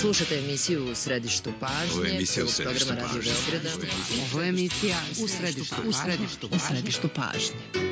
Slušajte emisiju U središtu pažnje. Ovo je emisija U središtu pažnje. Ovo je emisija U središtu pažnje.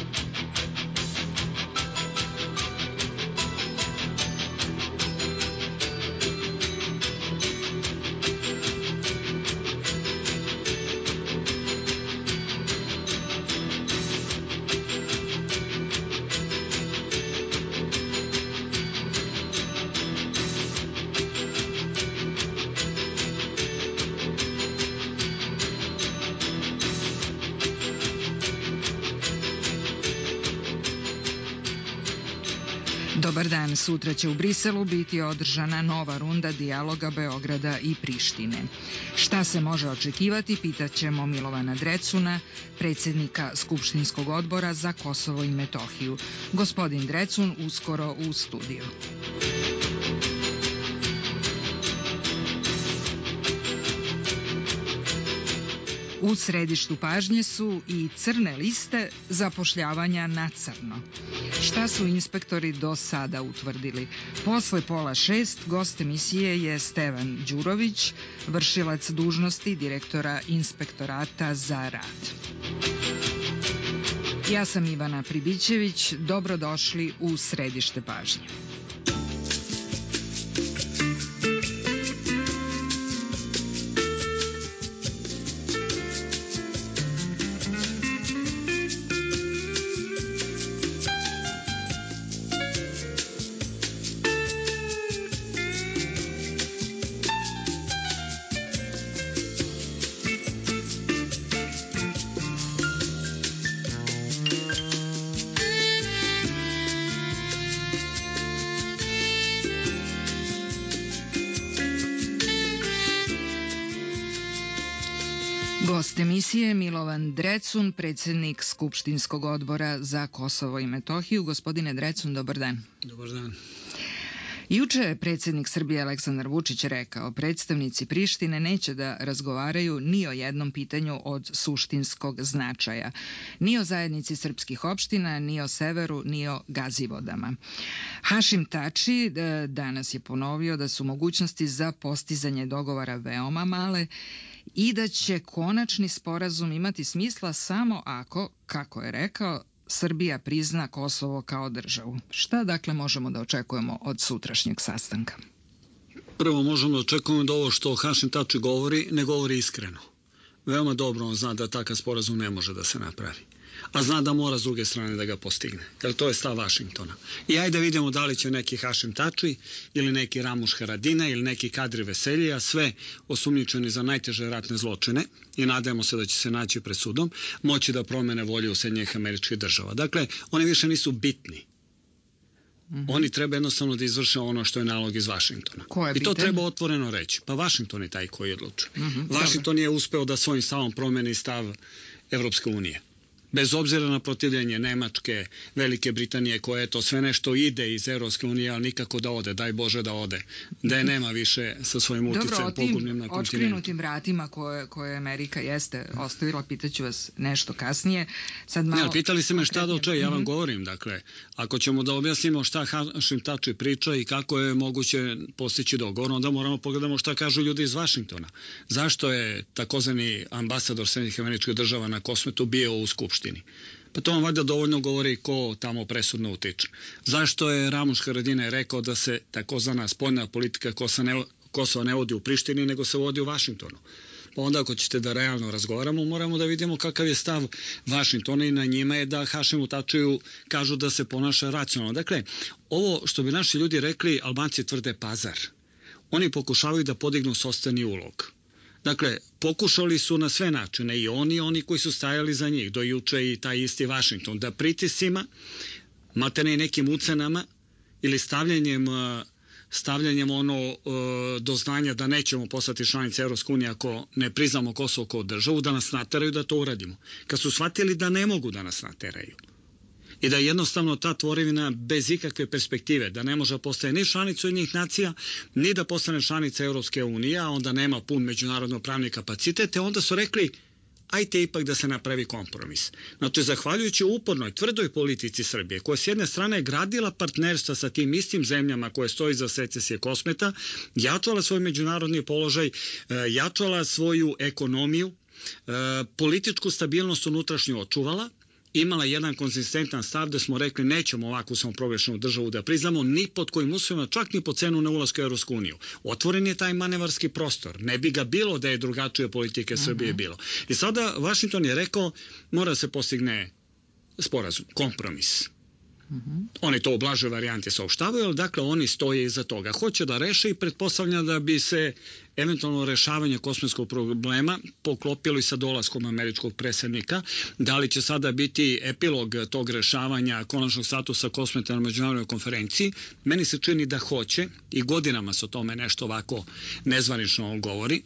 Dobar dan, sutra će u Briselu biti održana nova runda dijaloga Beograda i Prištine. Šta se može očekivati, pitaćemo Milovana Drecuna, predsjednika Skupštinskog odbora za Kosovo i Metohiju. Gospodin Drecun uskoro u studiju. U središtu pažnje su i crne liste zapošljavanja na crno. Šta su inspektori do sada utvrdili? Posle 5:30 gost emisije je Stevan Đurović, vršilac dužnosti direktora Inspektorata za rad. Ja sam Ivana Pribićević, dobrodošli u središte pažnje. Gost emisije Milovan Drecun, predsjednik Skupštinskog odbora za Kosovo i Metohiju. Gospodine Drecun, dobar dan. Dobar dan. Juče je predsjednik Srbije Aleksandar Vučić rekao, predstavnici Prištine neće da razgovaraju ni o jednom pitanju od suštinskog značaja. Ni o zajednici srpskih opština, ni o severu, ni o Gazivodama. Hašim Tači danas je ponovio da su mogućnosti za postizanje dogovora veoma male i da će konačni sporazum imati smisla samo ako, kako je rekao, Srbija prizna Kosovo kao državu. Šta dakle možemo da očekujemo od sutrašnjeg sastanka? Prvo možemo da očekujemo da ovo što Hašim Tači govori, ne govori iskreno. Veoma dobro on zna da takav sporazum ne može da se napravi. A zna da mora s druge strane da ga postigne. Jer to je stav Vašingtona. I ajde vidimo da li će neki Hašim Tači ili neki Ramuš Haradinaj ili neki Kadri Veseljija, sve osumnjičeni za najteže ratne zločine i nadajemo se da će se naći pred sudom, moći da promene volju Sjedinjenih Američkih Država. Dakle, oni više nisu bitni. Oni treba jednostavno da izvrše ono što je nalog iz Vašingtona. I to treba otvoreno reći. Pa Vašington je taj koji odlučuje. Vašington je uspeo da svojim stavom promeni stav Evropske unije. Bez obzira na protivljenje Nemačke, Velike Britanije, koje to sve nešto ide iz Evropske unije, ali nikako da ode, daj Bože da ode, da je nema više sa svojim uticajem pogubnim na kontinentu. Otkrinutim vratima koje Amerika jeste ostavila, pitaću vas nešto kasnije. Pitali ste me šta da očekujemo, ja vam govorim, dakle, ako ćemo da objasnimo šta Hašim Tači priča i kako je moguće postići dogovor, onda moramo pogledamo šta kažu ljudi iz Vašingtona. Zašto je takozvani ambasador Sjedinjenih Američkih Država na Kosmetu bio u Skupštini? Pa to vam valjda dovoljno govori ko tamo presudno utiče. Zašto je Ramuš Haradinaj rekao da se takozvana spoljna politika Kosova ne vodi u Prištini, nego se vodi u Vašingtonu? Pa onda ako ćete da realno razgovaramo, moramo da vidimo kakav je stav Vašingtona i na njima je da Hašimu Tačiju kažu da se ponaša racionalno. Dakle, ovo što bi naši ljudi rekli, Albanci tvrde pazar. Oni pokušavaju da podignu sopstveni ulog. Dakle, pokušali su na sve načine i oni koji su stajali za njih, do juče i taj isti Vašington, da pritiscima, materne i nekim ucenama ili stavljanjem do znanja da nećemo postati članice Evropske unije ako ne priznamo Kosovo kao državu, da nas nateraju da to uradimo. Kad su shvatili da ne mogu da nas nateraju i da jednostavno ta tvorevina bez ikakve perspektive, da ne može da postane ni članica Ujedinjenih nacija, ni da postane članica Evropske unije, a onda nema pun međunarodno pravni kapacitet, onda su rekli ajte ipak da se napravi kompromis. Znači, zahvaljujući upornoj, tvrdoj politici Srbije, koja s jedne strane gradila partnerstva sa tim istim zemljama koje stoji za secesije Kosmeta, jačala svoj međunarodni položaj, jačala svoju ekonomiju, političku stabilnost unutrašnju očuvala, imala jedan konzistentan stav da smo rekli nećemo ovakvu samoproglašenu državu da priznamo ni pod kojim uslovima, čak ni po cenu na ulasku u Evropsku uniju. Otvoren je taj manevarski prostor. Ne bi ga bilo da je drugačije politike Srbije bilo. I sada Vašington je rekao mora se postigne sporazum, kompromis. Oni to u blažoj varijanti saopštavaju, ali dakle oni stoje iza toga. Hoće da reše i pretpostavlja da bi se eventualno rešavanje kosmetskog problema poklopilo i sa dolaskom američkog predsjednika. Da li će sada biti epilog tog rešavanja konačnog statusa Kosmeta na međunarodnoj konferenciji? Meni se čini da hoće i godinama se o tome nešto ovako nezvanično govori.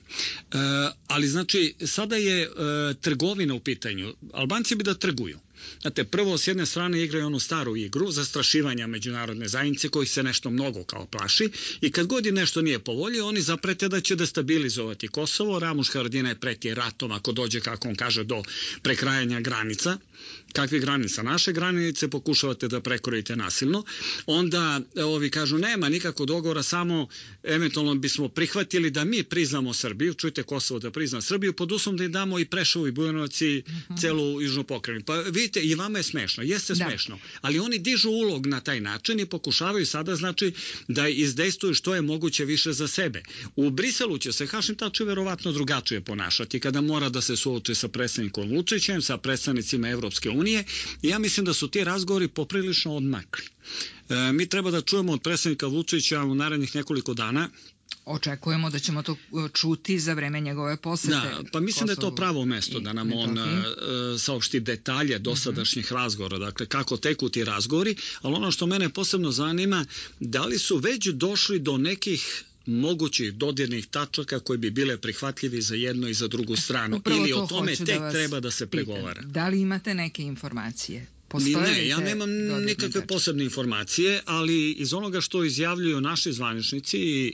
Ali znači sada je trgovina u pitanju. Albanci bi da trguju. Znate, prvo s jedne strane igraju onu staru igru zastrašivanja međunarodne zajednice koji se nešto mnogo kao plaši i kad god je nešto nije po volji, oni zaprete da će destabilizovati Kosovo. Ramuš Haradinaj preti ratom ako dođe, kako on kaže, do prekrajanja granica. Kakvih granica? Naše granice pokušavate da prekrojite nasilno. Onda ovi kažu nema nikakvog dogovora, samo eventualno bismo prihvatili da mi priznamo Srbiju, čujte Kosovo da prizna Srbiju, pod uslovom da im damo i Preševo i Bujanovac i celu južnu pokrajinu. Pa vidite, i vama je smešno, jeste smešno, ali oni dižu ulog na taj način i pokušavaju sada znači da izdejstvuju što je moguće više za sebe. U Briselu će se Hašim Tači verovatno drugačije ponašati kada mora da se suoči sa predsednikom Vučićem, sa predstavnicima Evropske unije. Ja mislim da su ti razgovori poprilično odmakli. Mi treba da čujemo od predsednika Vučića u narednih nekoliko dana. Očekujemo da ćemo to čuti za vreme njegove posete. Da, pa mislim da je to pravo mesto da nam on saopšti detalje dosadašnjih razgovora, dakle kako teku ti razgovori, ali ono što mene posebno zanima, da li su već došli do nekih mogućih dodirnih tačaka koje bi bile prihvatljivi za jednu i za drugu stranu. Upravo ili o tome tek treba da se pregovara. Da li imate neke informacije? Ne, ja nemam nikakve posebne informacije, ali iz onoga što izjavljuju naši zvaničnici i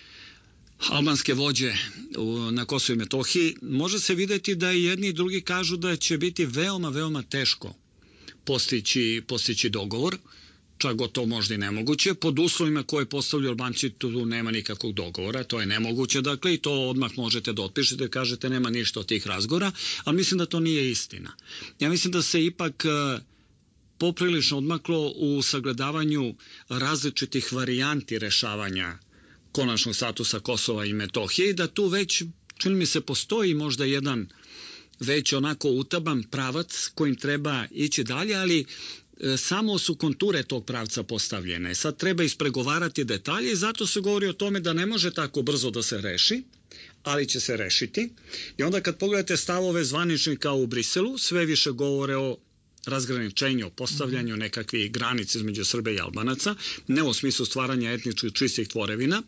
albanske vođe na Kosovu i Metohiji, može se vidjeti da i jedni i drugi kažu da će biti veoma, veoma teško postići dogovor, čak gotovo možda i nemoguće. Pod uslovima koje postavljaju Albanci tu nema nikakvog dogovora, to je nemoguće, dakle, i to odmah možete da otpišete, kažete nema ništa od tih razgovora, ali mislim da to nije istina. Ja mislim da se ipak poprilično odmaklo u sagledavanju različitih varijanti rešavanja konačnog statusa Kosova i Metohije i da tu već, čini mi se, postoji možda jedan već onako utaban pravac kojim treba ići dalje, ali samo su konture tog pravca postavljene. Sad treba ispregovarati detalje i zato se govori o tome da ne može tako brzo da se reši, ali će se rešiti. I onda kad pogledate stavove zvaničnika u Briselu, sve više govore o razgraničenju, o postavljanju nekakvih granica između Srbe i Albanaca, ne u smislu stvaranja etničkih čistih tvorevina,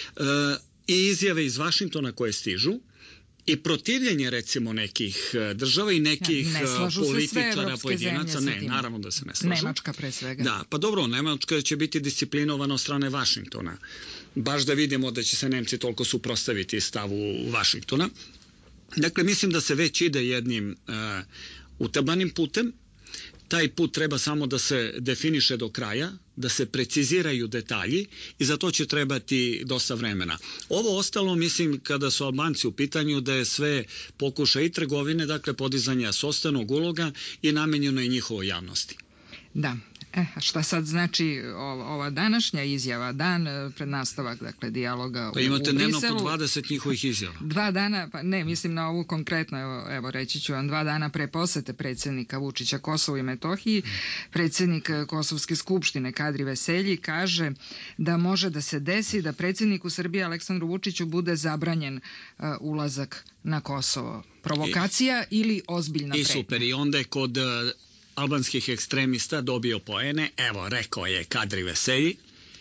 i izjave iz Vašingtona koje stižu, i protivljenje recimo nekih država i nekih političara, pojedinaca. Ne, naravno da se ne slažu. Nemačka pre svega. Da, pa dobro, Nemačka će biti disciplinovana od strane Vašingtona. Baš da vidimo da će se Nemci toliko suprotstaviti stavu Vašingtona. Dakle, mislim da se već ide jednim utabanim putem. Taj put treba samo da se definiše do kraja, da se preciziraju detalji i za to će trebati dosta vremena. Ovo ostalo, mislim, kada su Albanci u pitanju, da je sve pokušaj i trgovine, dakle podizanja sostanog uloga i namenjeno i njihovoj javnosti. Da. A šta sad znači ova današnja izjava, dan pred nastavak, dakle, dijaloga u Briselu? Pa imate dnevno po 20 njihovih izjava. 2 dana, pa ne, mislim na ovu konkretno, evo reći ću vam, 2 dana pre posete predsjednika Vučića Kosovu i Metohiji, predsjednik Kosovske skupštine Kadri Veselji kaže da može da se desi da predsjedniku Srbije Aleksandru Vučiću bude zabranjen ulazak na Kosovo. Provokacija ili ozbiljna pretnja? I super, i onda je kod albanskih ekstremista dobio poene. Evo, rekao je Kadri Veselji,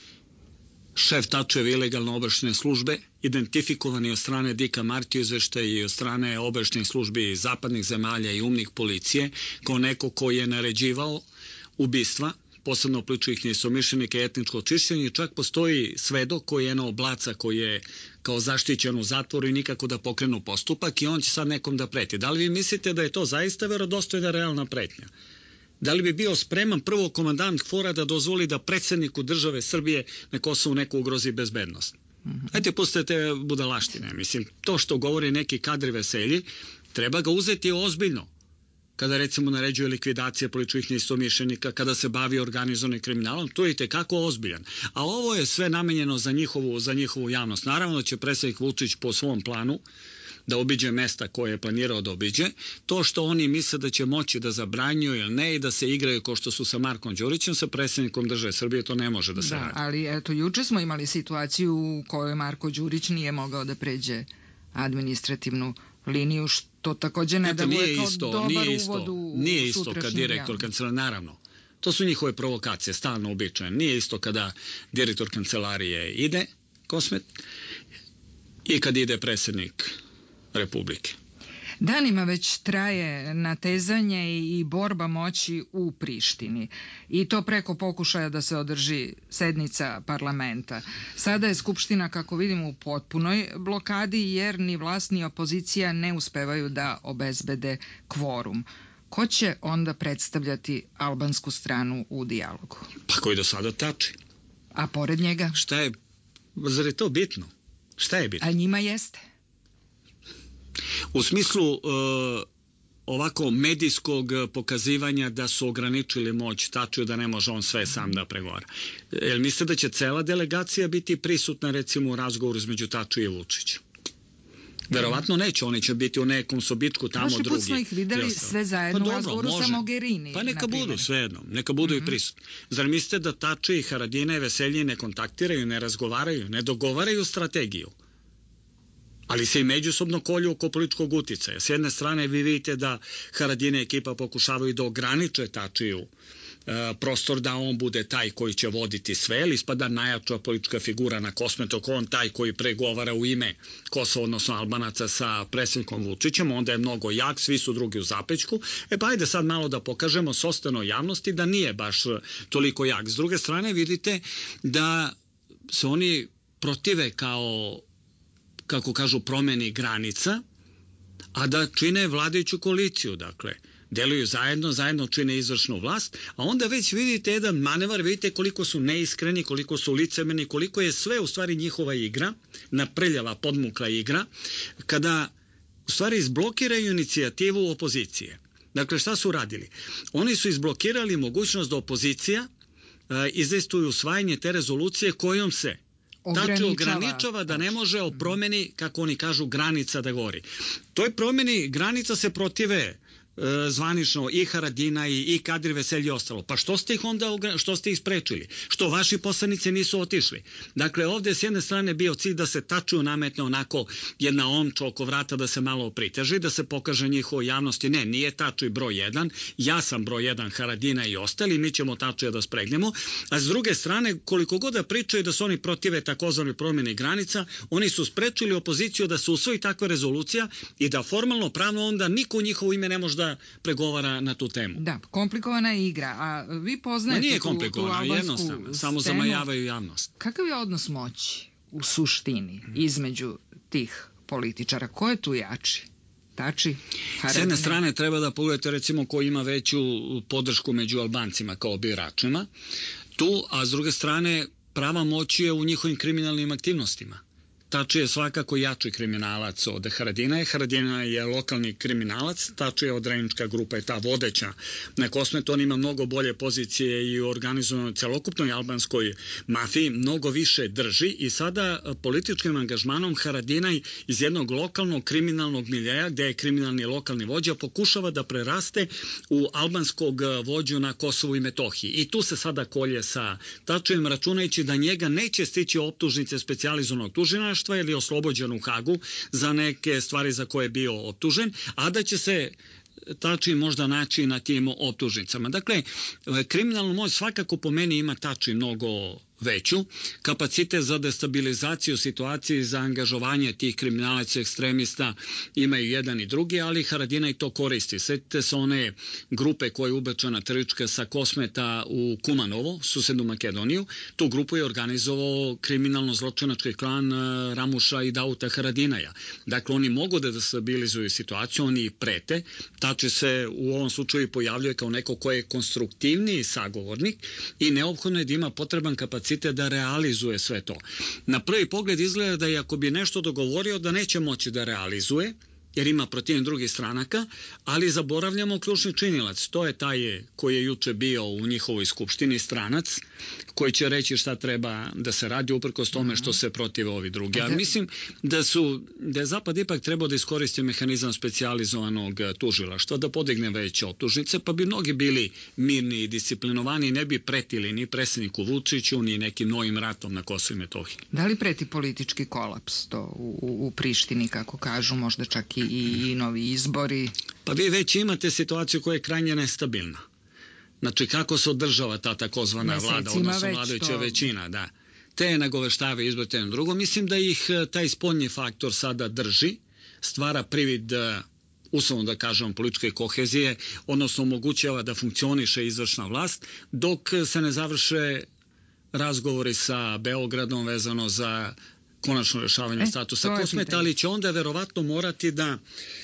šef Tačeve ilegalne obaveštajne službe, identifikovani od strane Dika Martiju izveštaja i od strane obaveštajnih službi zapadnih zemalja i umnih policije, kao neko koji je naređivao ubistva, posebno političkih neistomišljenika i etničko čišćenje. Čak postoji svedok koji je jedno oblaca koji je kao zaštićen u zatvoru i nikako da pokrenu postupak i on će sad nekom da preti. Da li vi mislite da je to zaista verodostojna realna pretnja? Da li bi bio spreman prvo komandant KFOR-a da dozvoli da predsjedniku države Srbije na Kosovu neko ugrozi bezbednost? Ajde, pustite budalaštine. Mislim, to što govori neki kadri Veselji, treba ga uzeti ozbiljno. Kada recimo naređuje likvidacije političkih neistomišljenika, kada se bavi organizovanim kriminalom, to je itekako ozbiljan. A ovo je sve namenjeno za njihovu javnost. Naravno će predsjednik Vučić po svom planu da obiđe mesta koje je planirao da obiđe. To što oni misle da će moći da zabranjuju ili ne i da se igraju kao što su sa Markom Đurićem, sa predsjednikom države Srbije, to ne može da se radi. Ali eto, juče smo imali situaciju u kojoj Marko Đurić nije mogao da pređe administrativnu liniju, što također ne deluje kao dobar uvod u Nije isto kad direktor kancelarije, naravno. To su njihove provokacije, stalno uobičajene. Nije isto kada direktor kancelarije ide, Kosmet, i kad ide predsjednik Republike. Danima već traje natezanje i borba moći u Prištini. I to preko pokušaja da se održi sednica parlamenta. Sada je Skupština, kako vidimo, u potpunoj blokadi jer ni vlast ni opozicija ne uspevaju da obezbede kvorum. Ko će onda predstavljati albansku stranu u dijalogu? Pa koji do sada Tači. A pored njega? Šta je, zar je to bitno? Šta je bitno? A njima jeste. U smislu ovako medijskog pokazivanja da su ograničili moć Tačiju, da ne može on sve sam da pregovara. Jel mislite da će cela delegacija biti prisutna recimo u razgovoru između Tačija i Vučića? Verovatno neće, oni će biti u nekom sobičku tamo drugi. Prošli put smo ih videli sve zajedno u razgovoru sa Mogherini. Pa neka budu svejedno, neka budu i prisutni. Zar mislite da Tači i Haradinaj i Veselji ne kontaktiraju, ne razgovaraju, ne dogovaraju strategiju? Ali se i međusobno kolju oko političkog uticaja. S jedne strane vi vidite da Haradinaj ekipa pokušavaju da ograniče Tačiju prostor da on bude taj koji će voditi sve, ili ispada najjača politička figura na Kosmetu, on taj koji pregovara u ime Kosova, odnosno Albanaca sa predsjednikom Vučićem, onda je mnogo jak, svi su drugi u zapećku. Pa ajde sad malo da pokažemo sostanoj javnosti da nije baš toliko jak. S druge strane vidite da se oni protive kao, kako kažu, promeni granica, a da čine vladajuću koaliciju, dakle. Deluju zajedno čine izvršnu vlast, a onda već vidite jedan manevar, vidite koliko su neiskreni, koliko su licemerni, koliko je sve u stvari njihova igra, naprljava, podmukla igra, kada u stvari izblokiraju inicijativu opozicije. Dakle, šta su radili? Oni su izblokirali mogućnost da opozicija izdejstvuje usvajanje te rezolucije kojom se ograničava da ne može o promeni, kako oni kažu, granica da govori. Toj promeni granica se protive zvanično i Haradinaj i Kadri Veselji i ostalo. Pa što ste ih onda sprečili? Što vaši poslanici nisu otišli? Dakle, ovdje s jedne strane bio cilj da se Tačiju nametne onako jedna omča oko vrata, da se malo priteži, da se pokaže njihovoj javnosti. Ne, nije Tačij broj 1, ja sam broj 1, Haradinaj i ostali, mi ćemo Tačija da spregnemo. A s druge strane, koliko god da pričaju da su oni protive takozvanoj promjeni granica, oni su sprečili opoziciju da se usvoji takva rezolucija i da formalno pravno onda niko u njihovo ime ne može da pregovara na tu temu. Da, komplikovana je igra. A vi poznajete tu albansku jednostavno, samo zamajavaju javnost. Kakav je odnos moći u suštini između tih političara? Ko je tu jači? Tači? Haradinaj? S jedne strane treba da pogledate recimo ko ima veću podršku među Albancima kao biračima tu, a s druge strane prava moć je u njihovim kriminalnim aktivnostima. Tači je svakako jači kriminalac od Haradinaja. Haradinaj je lokalni kriminalac, Tači je odrejnička grupa, je ta vodeća na Kosmetu. On ima mnogo bolje pozicije i u organizovanoj celokupnoj albanskoj mafiji, mnogo više drži i sada političkim angažmanom Haradinaj iz jednog lokalnog kriminalnog miljeja, gde je kriminalni lokalni vođa, pokušava da preraste u albanskog vođu na Kosovu i Metohiji. I tu se sada kolje sa Tačijem, računajući da njega neće stići optužnice specijalizovanog tužilaštva ili oslobođen u Hagu za neke stvari za koje je bio optužen, a da će se Tači možda naći na tim optužnicama. Dakle, kriminalnu moć svakako po meni ima Tači mnogo veću. Kapacitet za destabilizaciju situacije, za angažovanje tih kriminalaca ekstremista imaju jedan i drugi, ali Haradinaj to koristi. Sjetite se one grupe koje je ubečana teroristička sa Kosmeta u Kumanovo, susednu Makedoniju. Tu grupu je organizovao kriminalno-zločinački klan Ramuša i Dauta Haradinaja. Dakle, oni mogu da destabilizuju situaciju, oni prete. Tači se u ovom slučaju pojavljuje kao neko ko je konstruktivniji sagovornik i neophodno je da ima potreban kapacitet da realizuje sve to. Na prvi pogled izgleda da i ako bi nešto dogovorio da neće moći da realizuje, jer ima protiv drugih stranaka, ali zaboravljamo ključni činilac. To je taj koji je juče bio u njihovoj skupštini, stranac, koji će reći šta treba da se radi uprkos tome što se protive ovi drugi. Ja mislim da je Zapad ipak trebao da iskoristi mehanizam specijalizovanog tužilaštva, da podigne veće optužnice, pa bi mnogi bili mirni i disciplinovani i ne bi pretili ni predsjedniku Vučiću, ni nekim novim ratom na Kosovu i Metohiji. Da li preti politički kolaps to u Prištini, kako kažu, možda čak i novi izbori? Pa vi već imate situaciju koja je krajnje nestabilna. Znači, kako se održava ta takozvana vlada, odnosno vladajuća većina, da. Te nagoveštave izbor, te na drugo. Mislim da ih taj spoljni faktor sada drži, stvara privid, uslovno da kažem, političke kohezije, odnosno omogućava da funkcioniše izvršna vlast, dok se ne završe razgovori sa Beogradom vezano za konačno rešavanje statusa Kosmeta, ali će onda verovatno morati da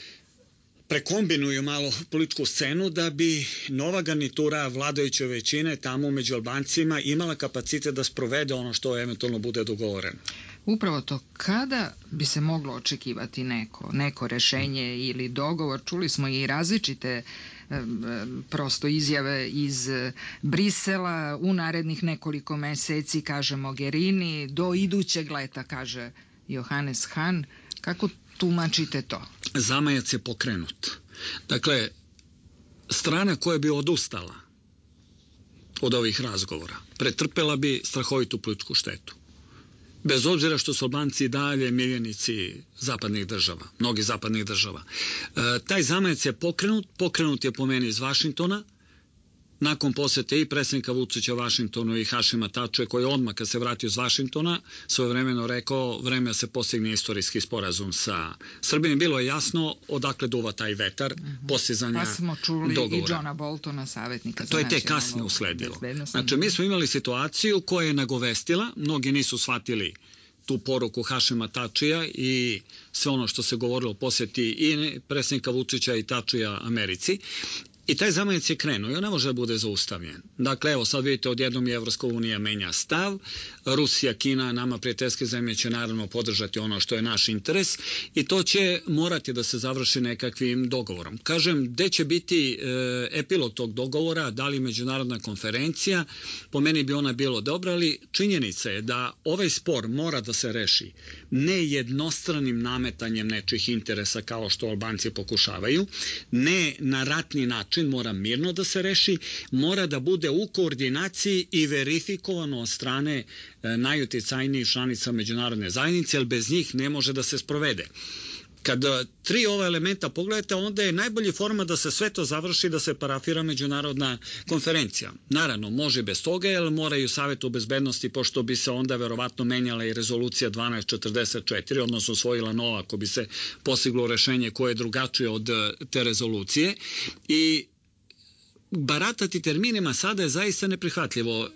prekombinuju malo političku scenu da bi nova garnitura vladajuće većine tamo među Albancima imala kapacitet da sprovede ono što eventualno bude dogovoreno. Upravo to, kada bi se moglo očekivati neko rešenje ili dogovor? Čuli smo i različite prosto izjave iz Brisela u narednih nekoliko meseci, kaže Mogherini, do idućeg leta, kaže Johannes Hahn. Kako tumačite to? Zamajac je pokrenut. Dakle, strana koja bi odustala od ovih razgovora pretrpela bi strahovitu političku štetu. Bez obzira što su Albanci dalje miljenici zapadnih država, mnogih zapadnih država. Taj zamajac je pokrenut je po meni iz Vašingtona, nakon posete i predsjednika Vučića Vašingtonu i Hašima Tačija, koji je odmah kad se vratio iz Vašingtona svojevremeno rekao vreme da se postigne istorijski sporazum sa Srbijom. Bilo je jasno odakle duva taj vetar postizanja dogovora. Pa smo čuli i Johna Boltona, savjetnika za to je tek kasnije usledilo. Znači, mi smo imali situaciju koja je nagovestila, mnogi nisu shvatili tu poruku Hašima Tačija i sve ono što se govorilo o posjeti i predsjednika Vučića i Tačija Americi. I taj zamajac je krenuo i on ne može da bude zaustavljen. Dakle, evo sad vidite, odjednom je Evropska unija menja stav, Rusija, Kina, nama prijateljske zemlje će naravno podržati ono što je naš interes i to će morati da se završi nekakvim dogovorom. Kažem, gde će biti epilog tog dogovora, da li međunarodna konferencija, po meni bi ona bilo dobra, ali činjenica je da ovaj spor mora da se reši ne jednostranim nametanjem nečih interesa kao što Albanci pokušavaju, ne na ratni način, mora mirno da se reši, mora da bude u koordinaciji i verifikovano od strane najuticajnijih članica međunarodne zajednice, jer bez njih ne može da se sprovede. Kad tri ova elementa pogledate, onda je najbolji forma da se sve to završi, da se parafira međunarodna konferencija. Naravno, može bez toga, jer moraju Savetu bezbednosti, pošto bi se onda verovatno menjala i rezolucija 1244, odnosno usvojila nova ako bi se postiglo rešenje koje je drugačije od te rezolucije. I baratati terminima sada je zaista neprihvatljivo.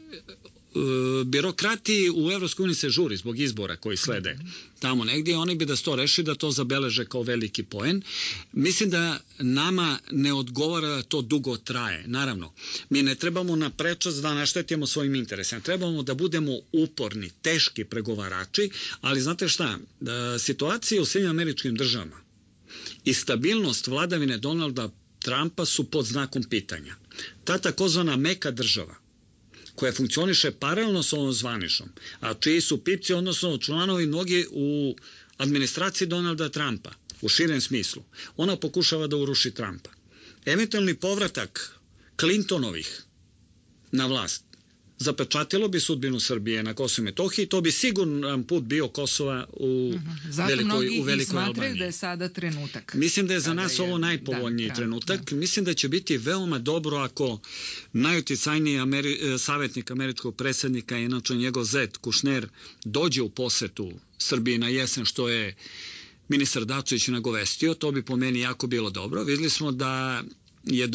Birokrati u EU se žuri zbog izbora koji slede tamo negdje, oni bi da to reši, da to zabeleže kao veliki poen. Mislim da nama ne odgovara da to dugo traje. Naravno, mi ne trebamo na prečac da naštetimo svojim interesima. Trebamo da budemo uporni, teški pregovarači, ali znate šta, situacija u Sjedinjenim Američkim Državama i stabilnost vladavine Donalda Trumpa su pod znakom pitanja. Ta takozvana meka država koja funkcioniše paralelno s ovom zvaničnom, a čiji su pipci, odnosno članovi mnogi u administraciji Donalda Trumpa, u širem smislu, ona pokušava da uruši Trumpa. Eventualni povratak Clintonovih na vlast zapečatilo bi sudbinu Srbije na Kosovu i Metohiji, to bi siguran put bio Kosova u velikoj Albaniji. Da je sada trenutak. Mislim da je za nas ovo najpovoljniji trenutak. Mislim da će biti veoma dobro ako najuticajniji savjetnik američkog predsjednika, inače njegov zet Kušner, dođe u posetu Srbiji na jesen, što je ministar Dačić nagovestio. To bi po meni jako bilo dobro. Vidjeli smo da je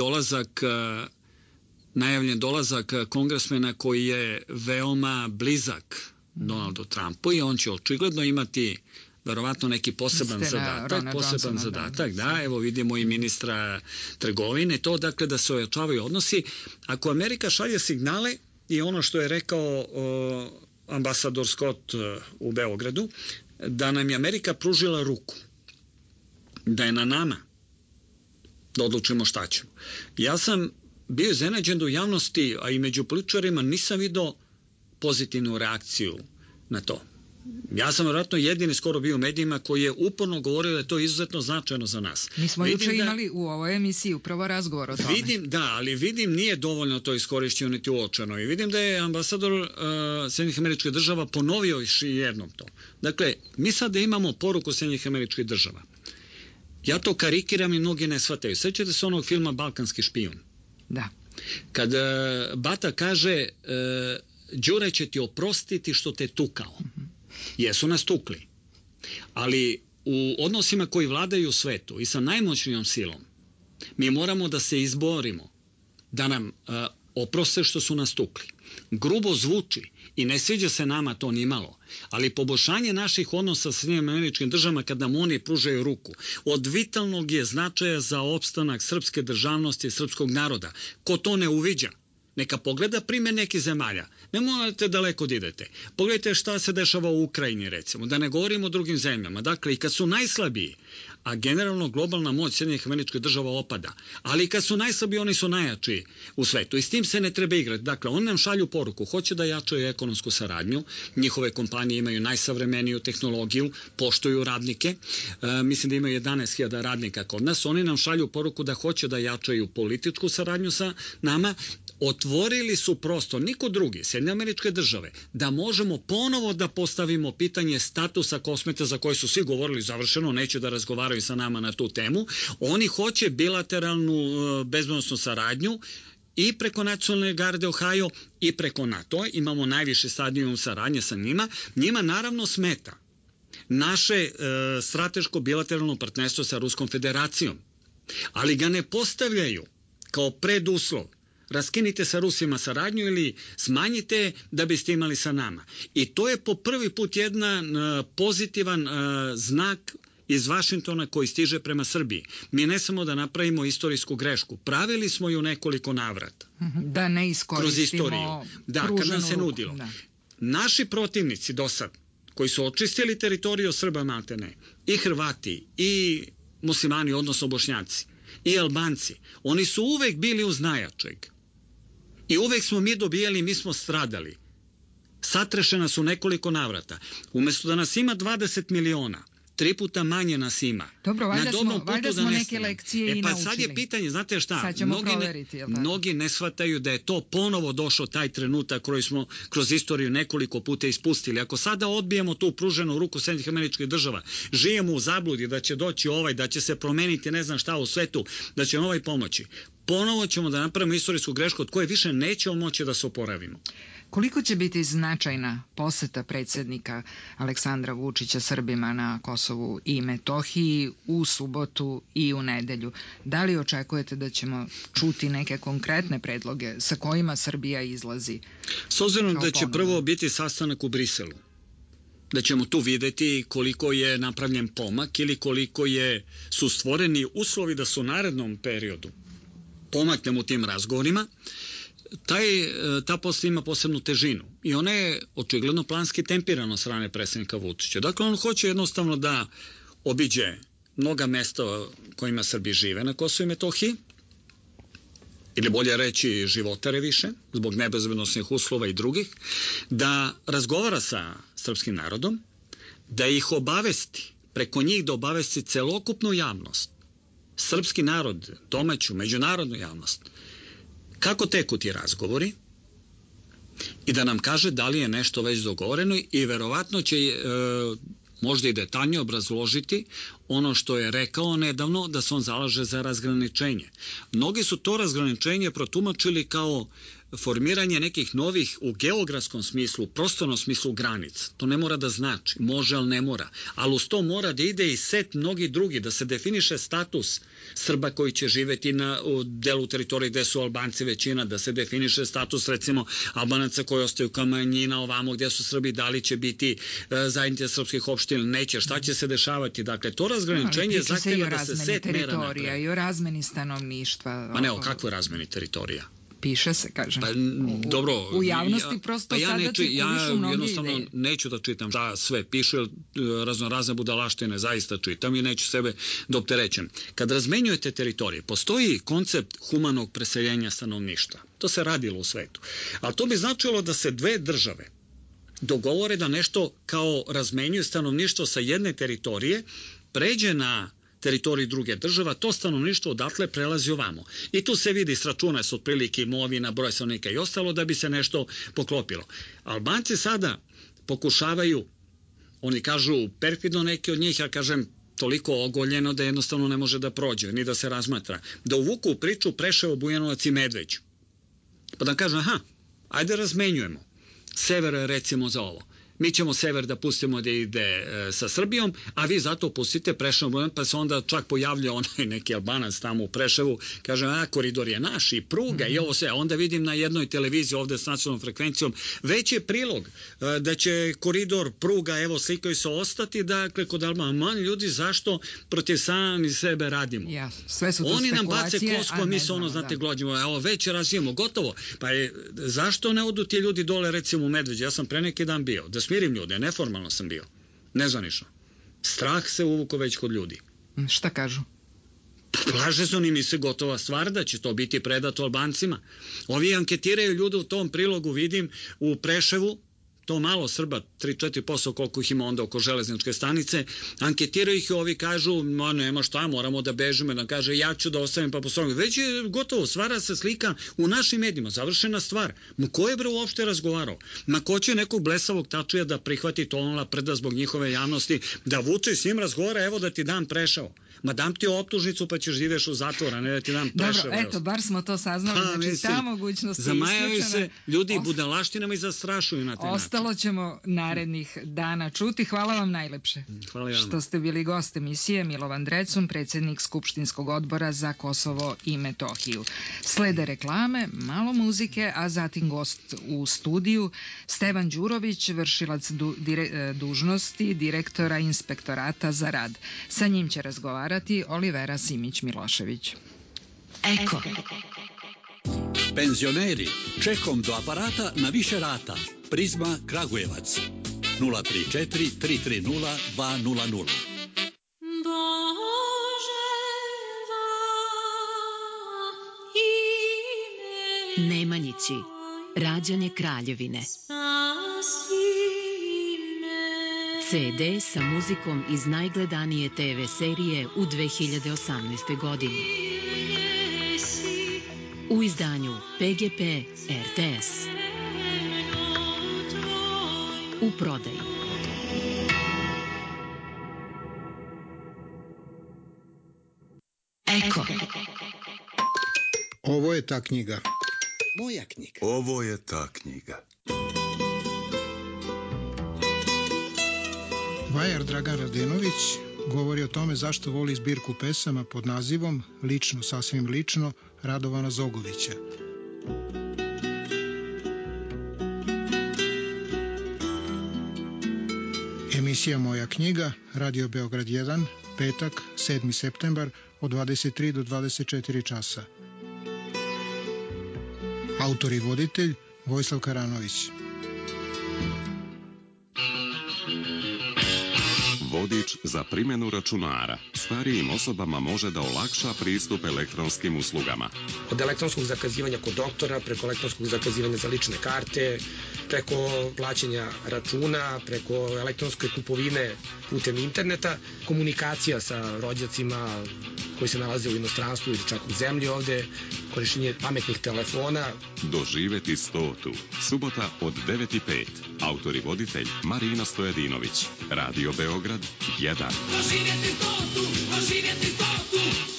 najavljen dolazak kongresmena koji je veoma blizak Donaldu Trumpu i on će očigledno imati verovatno neki poseban zadatak. Da, evo vidimo i ministra trgovine, to dakle da se ojačavaju odnosi. Ako Amerika šalje signale i ono što je rekao ambasador Scott u Beogradu, da nam je Amerika pružila ruku, da je na nama da odlučimo šta ćemo. Ja sam bio iznenađen da u javnosti, a i među političarima nisam vidio pozitivnu reakciju na to. Ja sam vjerojatno jedini skoro bio u medijima koji je uporno govorio da je to izuzetno značajno za nas. Mi smo juče imali u ovoj emisiji upravo razgovor o tome. Ali vidim nije dovoljno to iskorišćeno niti uočeno. I vidim da je ambasador Sjedinjenih Američkih Država ponovio još jednom to. Dakle, mi sada imamo poruku Sjedinjenih Američkih Država. Ja to karikiram i mnogi ne shvataju. Sjećate se onog filma Balkanski špijun? Da. Kad Bata kaže Đure će ti oprostiti što te tukao. Jesu nas tukli. Ali u odnosima koji vladaju u svetu i sa najmoćnijom silom mi moramo da se izborimo da nam oproste što su nas tukli. Grubo zvuči i ne sviđa se nama to ni malo, ali poboljšanje naših odnosa sa Sjedinjenim Američkim Državama kad nam oni pružaju ruku od vitalnog je značaja za opstanak srpske državnosti i srpskog naroda. Ko to ne uviđa, neka pogleda primjer nekih zemalja. Ne morate daleko da idete. Pogledajte šta se dešava u Ukrajini, recimo, da ne govorimo o drugim zemljama. Dakle, i kad su najslabiji, a generalno globalna moć Sjedinjenih Američkih Država opada, ali kad su najslabiji, oni su najjači u svetu i s tim se ne treba igrati. Dakle, oni nam šalju poruku, hoće da jačaju ekonomsku saradnju, njihove kompanije imaju najsavremeniju tehnologiju, poštuju radnike, mislim da imaju 11.000 radnika kod nas, oni nam šalju poruku da hoće da jačaju političku saradnju sa nama, otvorili su prostor, niko drugi, Sjedinjene Američke Države, da možemo ponovo da postavimo pitanje statusa Kosmeta za koje su svi govorili završeno, neće da razgovaraju sa nama na tu temu. Oni hoće bilateralnu bezbednosnu saradnju i preko Nacionalne garde Ohio i preko NATO. Imamo najviše stadijum saradnje sa njima. Njima naravno smeta naše strateško bilateralno partnerstvo sa Ruskom federacijom, ali ga ne postavljaju kao preduslov. Raskinite sa Rusima saradnju ili smanjite da biste imali sa nama. I to je po prvi put jedan pozitivan znak iz Vašingtona koji stiže prema Srbiji. Mi ne samo da napravimo istorijsku grešku, pravili smo ju nekoliko navrata. Da ne iskoristimo kad nam se nudilo. Da. Naši protivnici do sad, koji su očistili teritoriju Srba maltene, i Hrvati, i muslimani, odnosno Bošnjaci, i Albanci, oni su uvek bili uz najjačeg. I uvek smo mi dobijali, mi smo stradali. Satrešena su nekoliko navrata. Umjesto da nas ima 20 miliona, 3 puta manje nas ima. Dobro, valjda smo neke lekcije i naučili. Sad je pitanje, znate šta, mnogi ne shvataju da je to ponovo došao taj trenutak koji smo kroz istoriju nekoliko puta ispustili. Ako sada odbijemo tu pruženu ruku Sjedinjenih Američkih Država, živimo u zabludi da će doći da će se promeniti ne znam šta u svetu, da će ovaj pomoći. Ponovo ćemo da napravimo istorijsku grešku od koje više nećemo moći da se oporavimo. Koliko će biti značajna poseta predsjednika Aleksandra Vučića Srbima na Kosovu i Metohiji u subotu i u nedelju? Da li očekujete da ćemo čuti neke konkretne predloge sa kojima Srbija izlazi? S obzirom da će prvo biti sastanak u Briselu, da ćemo tu vidjeti koliko je napravljen pomak ili koliko su stvoreni uslovi da su u narednom periodu pomaknemo u tim razgovorima, ta posla ima posebnu težinu i ona je očigledno planski tempirana od strane predsjednika Vučića. Dakle, on hoće jednostavno da obiđe mnoga mesta kojima Srbi žive na Kosovu i Metohiji, ili bolje reći životare više, zbog nebezbednosnih uslova i drugih, da razgovara sa srpskim narodom, da ih obavesti, preko njih da obavesti celokupnu javnost, srpski narod, domaću, međunarodnu javnost, kako teku ti razgovori, i da nam kaže da li je nešto već dogovoreno i verovatno će možda i detaljnije obrazložiti ono što je rekao nedavno, da se on zalaže za razgraničenje. Mnogi su to razgraničenje protumačili kao formiranje nekih novih u geografskom smislu, prostornom smislu granica. To ne mora da znači, može, ali ne mora. Ali uz to mora da ide i set mnogih drugih, da se definiše status Srba koji će živeti u delu teritorije gde su Albanci većina, da se definiše status recimo Albanaca koji ostaju kao manjina ovamo gde su Srbi, da li će biti zajednice srpskih opština, neće, šta će se dešavati. Dakle, to razgraničenje zahteva da se set mera napravi. I o razmeni stanovništva. Pa ne, o kakvoj razmeni teritorija? Piše se, kažem. Pa, dobro, u javnosti prosto sada cirkulišu mnogi jednostavno ideje. Neću da čitam šta sve piše, razne budalaštine zaista čitam i neću sebe da opterećem. Kad razmenjujete teritorije, postoji koncept humanog preseljenja stanovništva. To se radilo u svetu. Ali to bi značilo da se dve države dogovore da nešto kao razmenjuju stanovništvo sa jedne teritorije, pređe na teritoriji druge država, to stanovništvo odatle prelazi ovamo. I tu se vidi, sračuna se otprilike imovina, broj stanovnika i ostalo da bi se nešto poklopilo. Albanci sada pokušavaju, oni kažu perfidno neki od njih, ja kažem toliko ogoljeno da jednostavno ne može da prođe, ni da se razmatra, da uvuku u priču Preševo, Bujanovac i Medveć. Pa da kažu, ajde razmenjujemo. Sever recimo za ovo. Mi ćemo sever da pustimo da ide sa Srbijom, a vi zato pustite Preševo, pa se onda čak pojavlja onaj neki Albanac tamo u Preševu, kaže, koridor je naš i pruga i ovo sve. Onda vidim na jednoj televiziji ovde s nacionalnom frekvencijom već je prilog da će koridor pruga, evo slikaju se ostati, dakle, kod Albana, ljudi, zašto protiv sami sebe radimo? Ja, sve su to oni nam bace spekulacije, kosku, a mi se znate, glođimo, evo, već razvijemo, gotovo. Pa zašto ne odu ti ljudi dole, recimo u Medveđu? Ja sam pre neki dan bio, da smirim ljude, neformalno sam bio, nezvanično. Strah se uvuko već kod ljudi. Šta kažu? Plaže su, oni misle gotova stvar da će to biti predato Albancima. Ovi anketiraju ljude u tom prilogu, vidim, u Preševu, to malo Srba, 3-4% koliko ih ima onda oko železničke stanice, anketiraju ih i ovi kažu, nema šta, moramo da bežimo, da kaže, ja ću da ostavim pa poslovim. Već je gotovo, stvara se slika u našim medijima, završena stvar. Ko je bre uopšte razgovarao? Ko će nekog blesavog tačija da prihvati tonula preda zbog njihove javnosti, da vuče s njim razgovara, evo da ti dam Preševo. Dam ti optužnicu pa ćeš da ideš u zatvor, a ne da ti dam Preševo. Dobro, eto, bar smo to saznali, znači ta mogućnost je isključena. Zamajaju se ljudi budalaštinama i zastrašuju na taj način. Ostalo ćemo narednih dana čuti. Hvala vam najlepše. Hvala vam. Što ste bili gost emisije. Milovan Drecun, predsjednik Skupštinskog odbora za Kosovo i Metohiju. Slede reklame, malo muzike, a zatim gost u studiju Stevan Đurović, vršilac dužnosti direktora Inspektorata za rad. Sa njim će razgovarati Olivera Simić-Milošević. Eko. Penzioneri, čekom do aparata na više rata. Prizma Kragujevac 034 330 200. Nemanjići, rađanje Kraljevine. CD sa muzikom iz najgledanije TV serije u 2018. godini. U izdanju PGP RTS. U prodaji. Eko. Ovo je ta knjiga. Moja knjiga. Ovo je ta knjiga. Vajar Dragan Radenović govori o tome zašto voli zbirku pesama pod nazivom Lično, sasvim lično, Radovana Zogovića. Emisija Moja knjiga, Radio Beograd 1, petak, 7. septembar, od 23 do 24 časa. Autor i voditelj Vojislav Karanović. vodič za primjenu računara. Starijim osobama može da olakša pristup elektronskim uslugama. Od elektronskog zakazivanja kod doktora, preko elektronskog zakazivanja za lične karte, preko plaćanja računa, preko elektronske kupovine putem interneta, komunikacija sa rođacima koji se nalaze u inostranstvu ili čak u zemlji ovde, korišćenje pametnih telefona. Doživeti 100. Subota od 9:05. Autor i voditelj Marina Stojadinović. Radio Beograd 1. Doživjeti 100. Doživjeti 100.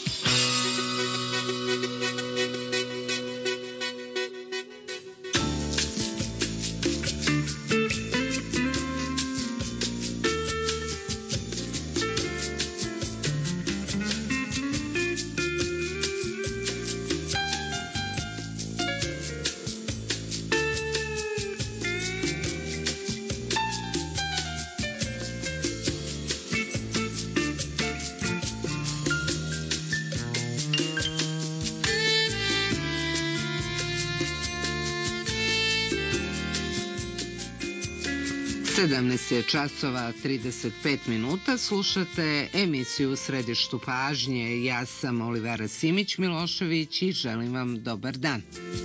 Je časova 35 minuta, slušate emisiju U središtu pažnje. Ja sam Olivera Simić-Milošević i želim vam dobar dan.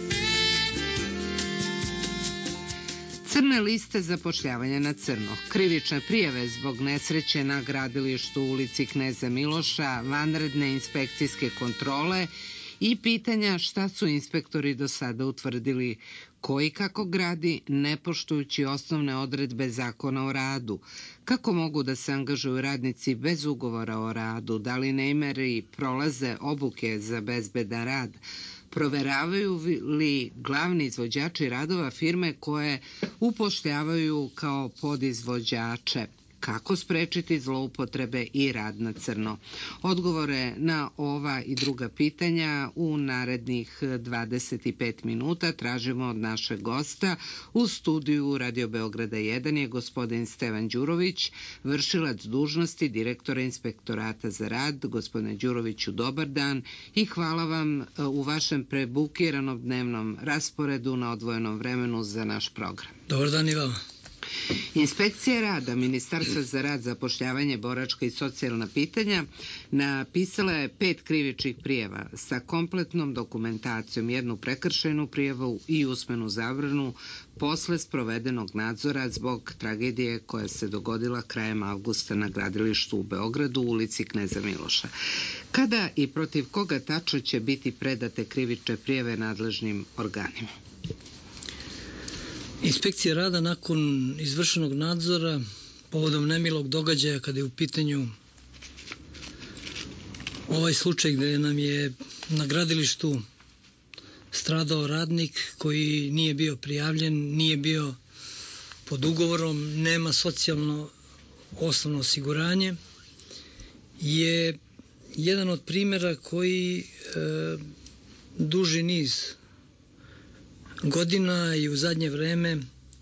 Crne liste zapošljavanja na crno, krivične prijave zbog nesreće na gradilištu u ulici Kneza Miloša, vanredne inspekcijske kontrole i pitanja šta su inspektori do sada utvrdili, ko i kako gradi ne poštujući osnovne odredbe zakona o radu, kako mogu da se angažuju radnici bez ugovora o radu, da li neimeri prolaze obuke za bezbedan rad, proveravaju li glavni izvođači radova firme koje upošljavaju kao podizvođače, kako sprečiti zloupotrebe i rad na crno. Odgovore na ova i druga pitanja u narednih 25 minuta tražimo od našeg gosta. U studiju Radio Beograda 1 je gospodin Stevan Đurović, vršilac dužnosti direktora Inspektorata za rad. Gospodine Đuroviću, dobar dan i hvala vam u vašem prebukiranom dnevnom rasporedu na odvojenom vremenu za naš program. Dobar dan i vama. Inspekcija rada Ministarstva za rad, zapošljavanje, boračka i socijalna pitanja napisala je 5 krivičnih prijava sa kompletnom dokumentacijom, 1 prekršajnu prijavu i usmenu zabranu posle sprovedenog nadzora zbog tragedije koja se dogodila krajem avgusta na gradilištu u Beogradu u ulici Kneza Miloša. Kada i protiv koga tačno će biti predate krivične prijave nadležnim organima? Inspekcija rada nakon izvršenog nadzora povodom nemilog događaja kada je u pitanju ovaj slučaj gde nam je na gradilištu stradao radnik koji nije bio prijavljen, nije bio pod ugovorom, nema socijalno osnovno osiguranje, je jedan od primjera koji duži niz godina i u zadnje vreme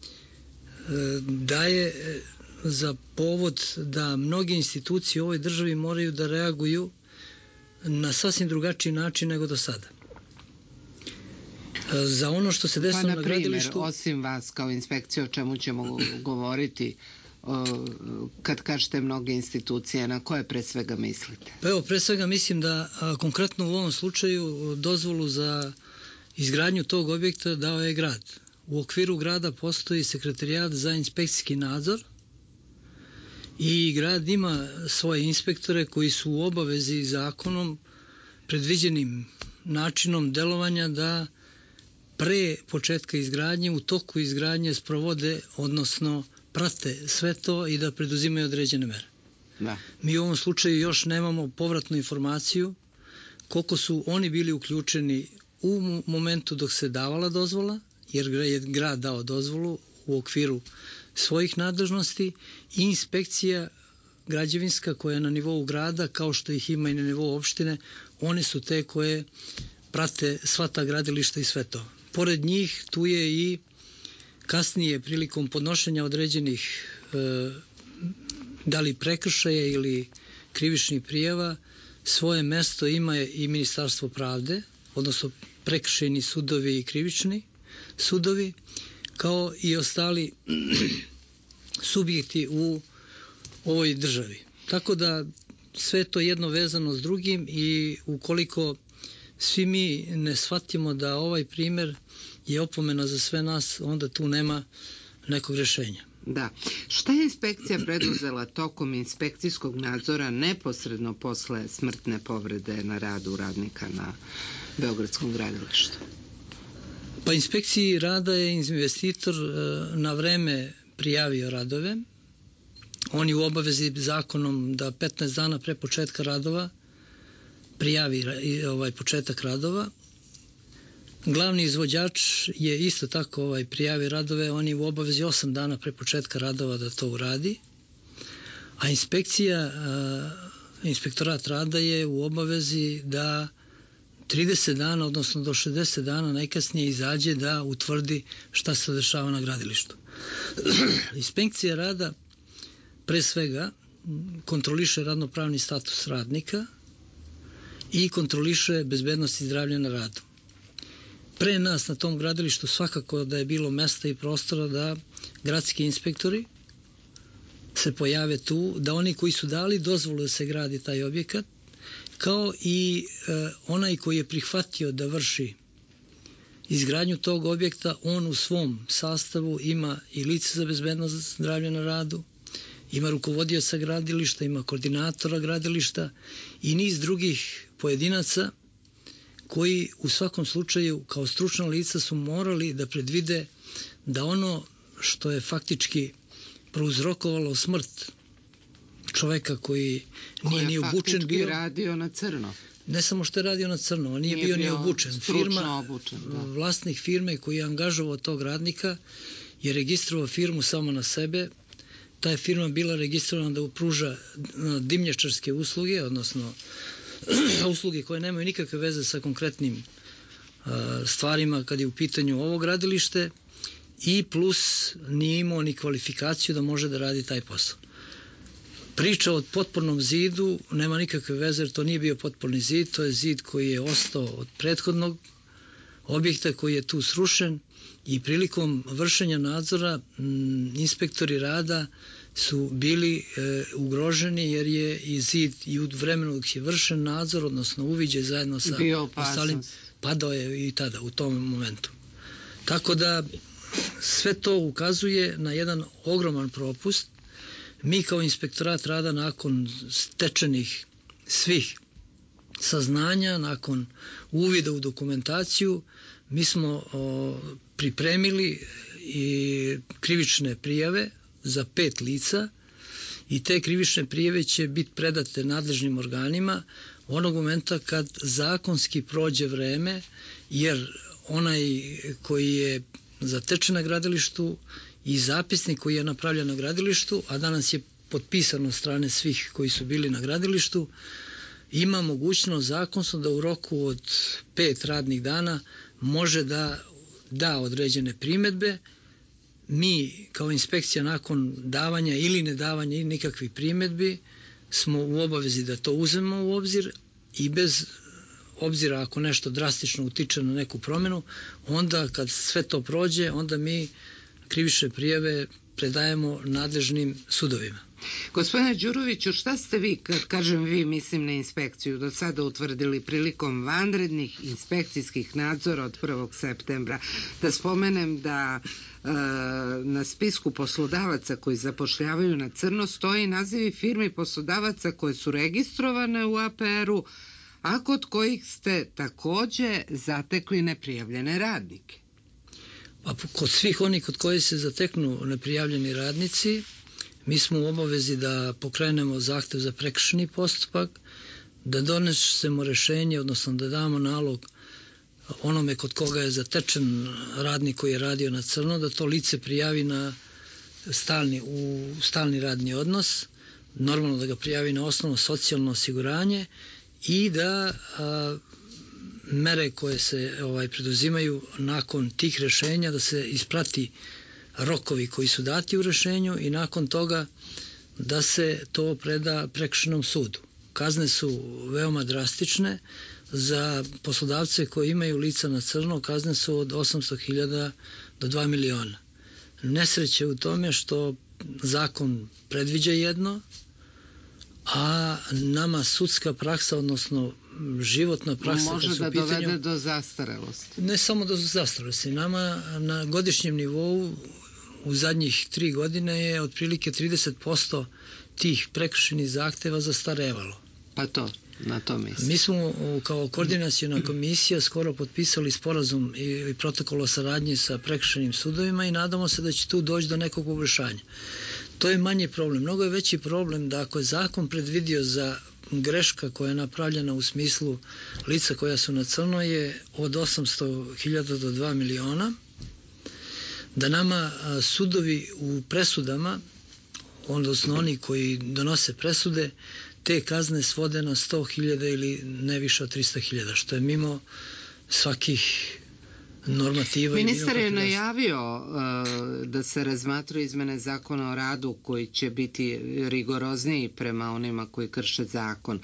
daje za povod da mnoge institucije u ovoj državi moraju da reaguju na sasvim drugačiji način nego do sada. Za ono što se desilo na gradilištu... Osim vas kao inspekcija, o čemu ćemo govoriti kad kažete mnoge institucije, na koje pre svega mislite? Pa evo, pre svega mislim da konkretno u ovom slučaju dozvolu za izgradnju tog objekta dao je grad. U okviru grada postoji sekretarijat za inspekcijski nadzor i grad ima svoje inspektore koji su u obavezi zakonom predviđenim načinom delovanja da pre početka izgradnje, u toku izgradnje sprovode, odnosno prate sve to i da preduzimaju određene mere. Da. Mi u ovom slučaju još nemamo povratnu informaciju koliko su oni bili uključeni u momentu dok se davala dozvola, jer je grad dao dozvolu u okviru svojih nadležnosti i inspekcija građevinska koja je na nivou grada, kao što ih ima i na nivou opštine, one su te koje prate sva ta gradilišta i sve to. Pored njih tu je i kasnije prilikom podnošenja određenih da li prekršaja ili krivičnih prijava svoje mesto ima i Ministarstvo pravde, odnosno prekršajni sudovi i krivični sudovi, kao i ostali subjekti u ovoj državi. Tako da sve je to jedno vezano s drugim i ukoliko svi mi ne shvatimo da ovaj primer je opomena za sve nas, onda tu nema nekog rešenja. Da. Šta je inspekcija preduzela tokom inspekcijskog nadzora neposredno posle smrtne povrede na radu radnika na Beogradskom gradilištu? Pa inspekciji rada je investitor na vreme prijavio radove. On je u obavezi zakonom da 15 dana pre početka radova prijavi početak radova. Glavni izvođač je isto tako prijavi radove, on je u obavezi 8 dana pre početka radova da to uradi, a inspektorat rada je u obavezi da 30 dana, odnosno do 60 dana najkasnije izađe da utvrdi šta se dešava na gradilištu. Inspekcija rada pre svega kontroliše radnopravni status radnika i kontroliše bezbednost i zdravlje na radu. Pre nas na tom gradilištu svakako da je bilo mesta i prostora da gradski inspektori se pojave tu, da oni koji su dali dozvolu da se gradi taj objekat, kao i onaj koji je prihvatio da vrši izgradnju tog objekta, on u svom sastavu ima i lice za bezbednost zdravlja na radu, ima rukovodioca gradilišta, ima koordinatora gradilišta i niz drugih pojedinaca koji u svakom slučaju kao stručna lica su morali da predvide da ono što je faktički prouzrokovalo smrt čoveka koji nije ni obučen bio, radio na crno. Ne samo što je radio na crno, on nije bio ni obučen. Vlasnik firme koji je angažovao tog radnika je registrovao firmu samo na sebe. Ta je firma bila registrovana da pruža dimnjačarske usluge, odnosno usluge koje nemaju nikakve veze sa konkretnim stvarima kad je u pitanju ovo gradilište, i plus nije imao ni kvalifikaciju da može da radi taj posao. Priča o potpornom zidu nema nikakve veze jer to nije bio potporni zid, to je zid koji je ostao od prethodnog objekta koji je tu srušen i prilikom vršenja nadzora inspektori rada su bili ugroženi jer je i zid i u vremenu dok je vršen nadzor, odnosno uviđaj zajedno sa ostalim, padao je i tada u tom momentu. Tako da sve to ukazuje na jedan ogroman propust. Mi kao inspektorat rada nakon stečenih svih saznanja, nakon uvida u dokumentaciju, mi smo pripremili i krivične prijave za 5 lica i te krivične prijave će biti predate nadležnim organima onog momenta kad zakonski prođe vreme, jer onaj koji je zatečen na gradilištu i zapisnik koji je napravljen na gradilištu, a danas je potpisan od strane svih koji su bili na gradilištu, ima mogućnost zakonsko da u roku od 5 radnih dana može da da određene primedbe. Mi kao inspekcija nakon davanja ili nedavanja nikakvih primedbi smo u obavezi da to uzmemo u obzir i bez obzira ako nešto drastično utiče na neku promjenu, onda kad sve to prođe, onda mi krivične prijave predajemo nadležnim sudovima. Gospodine Đuroviću, šta ste vi, kad kažem vi, mislim na inspekciju, do sada utvrdili prilikom vanrednih inspekcijskih nadzora od 1. septembra? Da spomenem da na spisku poslodavaca koji zapošljavaju na crno stoji nazivi firmi poslodavaca koje su registrovane u APR-u, a kod kojih ste takođe zatekli neprijavljene radnike. Pa kod svih onih kod kojih se zateknu neprijavljeni radnici, mi smo u obavezi da pokrenemo zahtev za prekršajni postupak, da donesemo rešenje, odnosno da damo nalog onome kod koga je zatečen radnik koji je radio na crno, da to lice prijavi na stalni radni odnos, normalno da ga prijavi na osnovno socijalno osiguranje i da mere koje se preduzimaju nakon tih rešenja, da se isprati rokovi koji su dati u rešenju i nakon toga da se to preda prekršajnom sudu. Kazne su veoma drastične. Za poslodavce koji imaju lica na crno kazne su od 800.000 do 2 miliona. Nesreće u tome što zakon predviđa jedno, a nama sudska praksa, odnosno životna praksa može da dovede do zastarelosti. Ne samo do zastarelosti. Nama na godišnjem nivou u zadnjih 3 godine je otprilike 30% tih prekršajnih zahteva zastarevalo. Pa to, na to mislim. Mi smo kao koordinaciona komisija skoro potpisali sporazum i protokol o saradnji sa prekršajnim sudovima i nadamo se da će tu doći do nekog poboljšanja. To je manji problem. Mnogo je veći problem da ako je zakon predvidio za greška koja je napravljena u smislu lica koja su na crno je od 800.000 do 2 miliona, da nama sudovi u presudama, odnosno oni koji donose presude, te kazne svode na 100.000 ili ne više od 300.000, što je mimo svakih normativa. Ministar je najavio da se razmatruju izmene zakona o radu koji će biti rigorozniji prema onima koji krše zakon.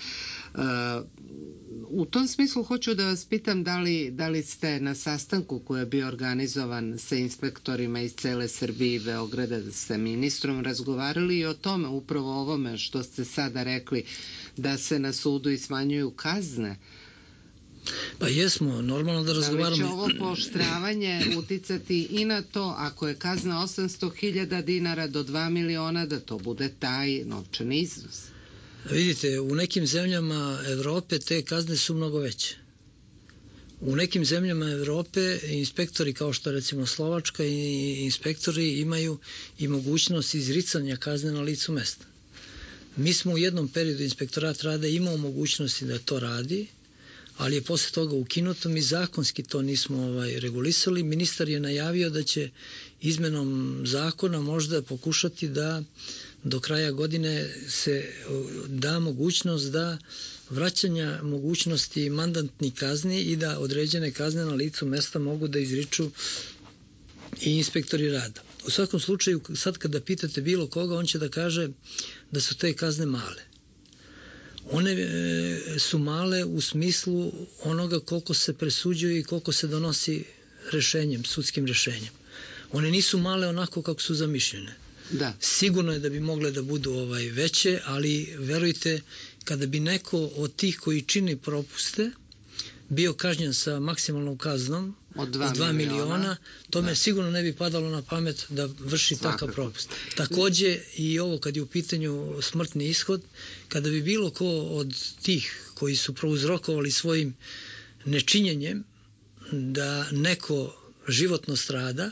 U tom smislu hoću da vas pitam da li ste na sastanku koji je bio organizovan sa inspektorima iz cele Srbije i Beograda sa ministrom razgovarali i o tome, upravo ovome što ste sada rekli, da se na sudu i smanjuju kazne. Pa jesmo, normalno da razgovaramo. Da li će ovo pooštravanje uticati i na to, ako je kazna 800.000 dinara do 2 miliona, da to bude taj novčani iznos? Vidite, u nekim zemljama Evrope te kazne su mnogo veće. U nekim zemljama Evrope inspektori, kao što recimo Slovačka, i inspektori imaju i mogućnost izricanja kazne na licu mesta. Mi smo u jednom periodu, inspektorat rada imao mogućnosti da to radi, ali je posle toga ukinuto. Mi zakonski to nismo regulisali. Ministar je najavio da će izmenom zakona možda pokušati da do kraja godine se da mogućnost da vraćanja mogućnosti mandatnih kazni i da određene kazne na licu mesta mogu da izriču i inspektori rada. U svakom slučaju, sad kada pitate bilo koga, on će da kaže da su te kazne male. One su male u smislu onoga koliko se presuđuje i koliko se donosi rešenjem, sudskim rešenjem. One nisu male onako kako su zamišljene. Da. Sigurno je da bi mogle da budu veće, ali verujte, kada bi neko od tih koji čini propuste bio kažnjen sa maksimalnom kaznom od 2 miliona, tome sigurno ne bi padalo na pamet da vrši takav propust. Takođe i ovo kad je u pitanju smrtni ishod, kada bi bilo ko od tih koji su prouzrokovali svojim nečinjenjem da neko životno strada,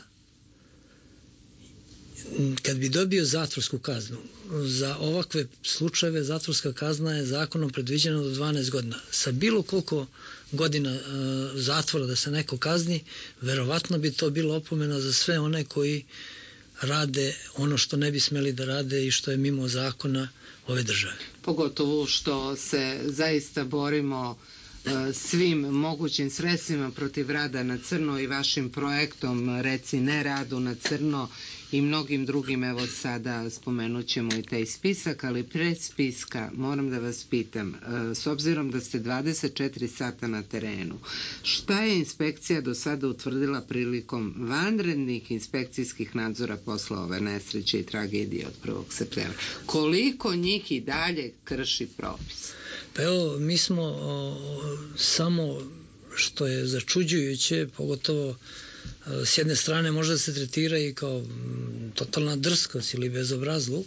kad bi dobio zatvorsku kaznu, za ovakve slučajeve zatvorska kazna je zakonom predviđena do 12 godina. Sa bilo koliko godina zatvora da se neko kazni, verovatno bi to bilo opomena za sve one koji rade ono što ne bi smeli da rade i što je mimo zakona ove države. Pogotovo što se zaista borimo svim mogućim sredstvima protiv rada na crno i vašim projektom Reci ne radu na crno i mnogim drugim. Evo sada spomenut ćemo i taj spisak, ali pre spiska moram da vas pitam, s obzirom da ste 24 sata na terenu, šta je inspekcija do sada utvrdila prilikom vanrednih inspekcijskih nadzora posle ove nesreće i tragedije od 1. septembra? Koliko njih i dalje krši propis? Pa evo, mi smo samo, što je začuđujuće, pogotovo s jedne strane možda se tretira i kao totalna drskost ili bezobrazluk.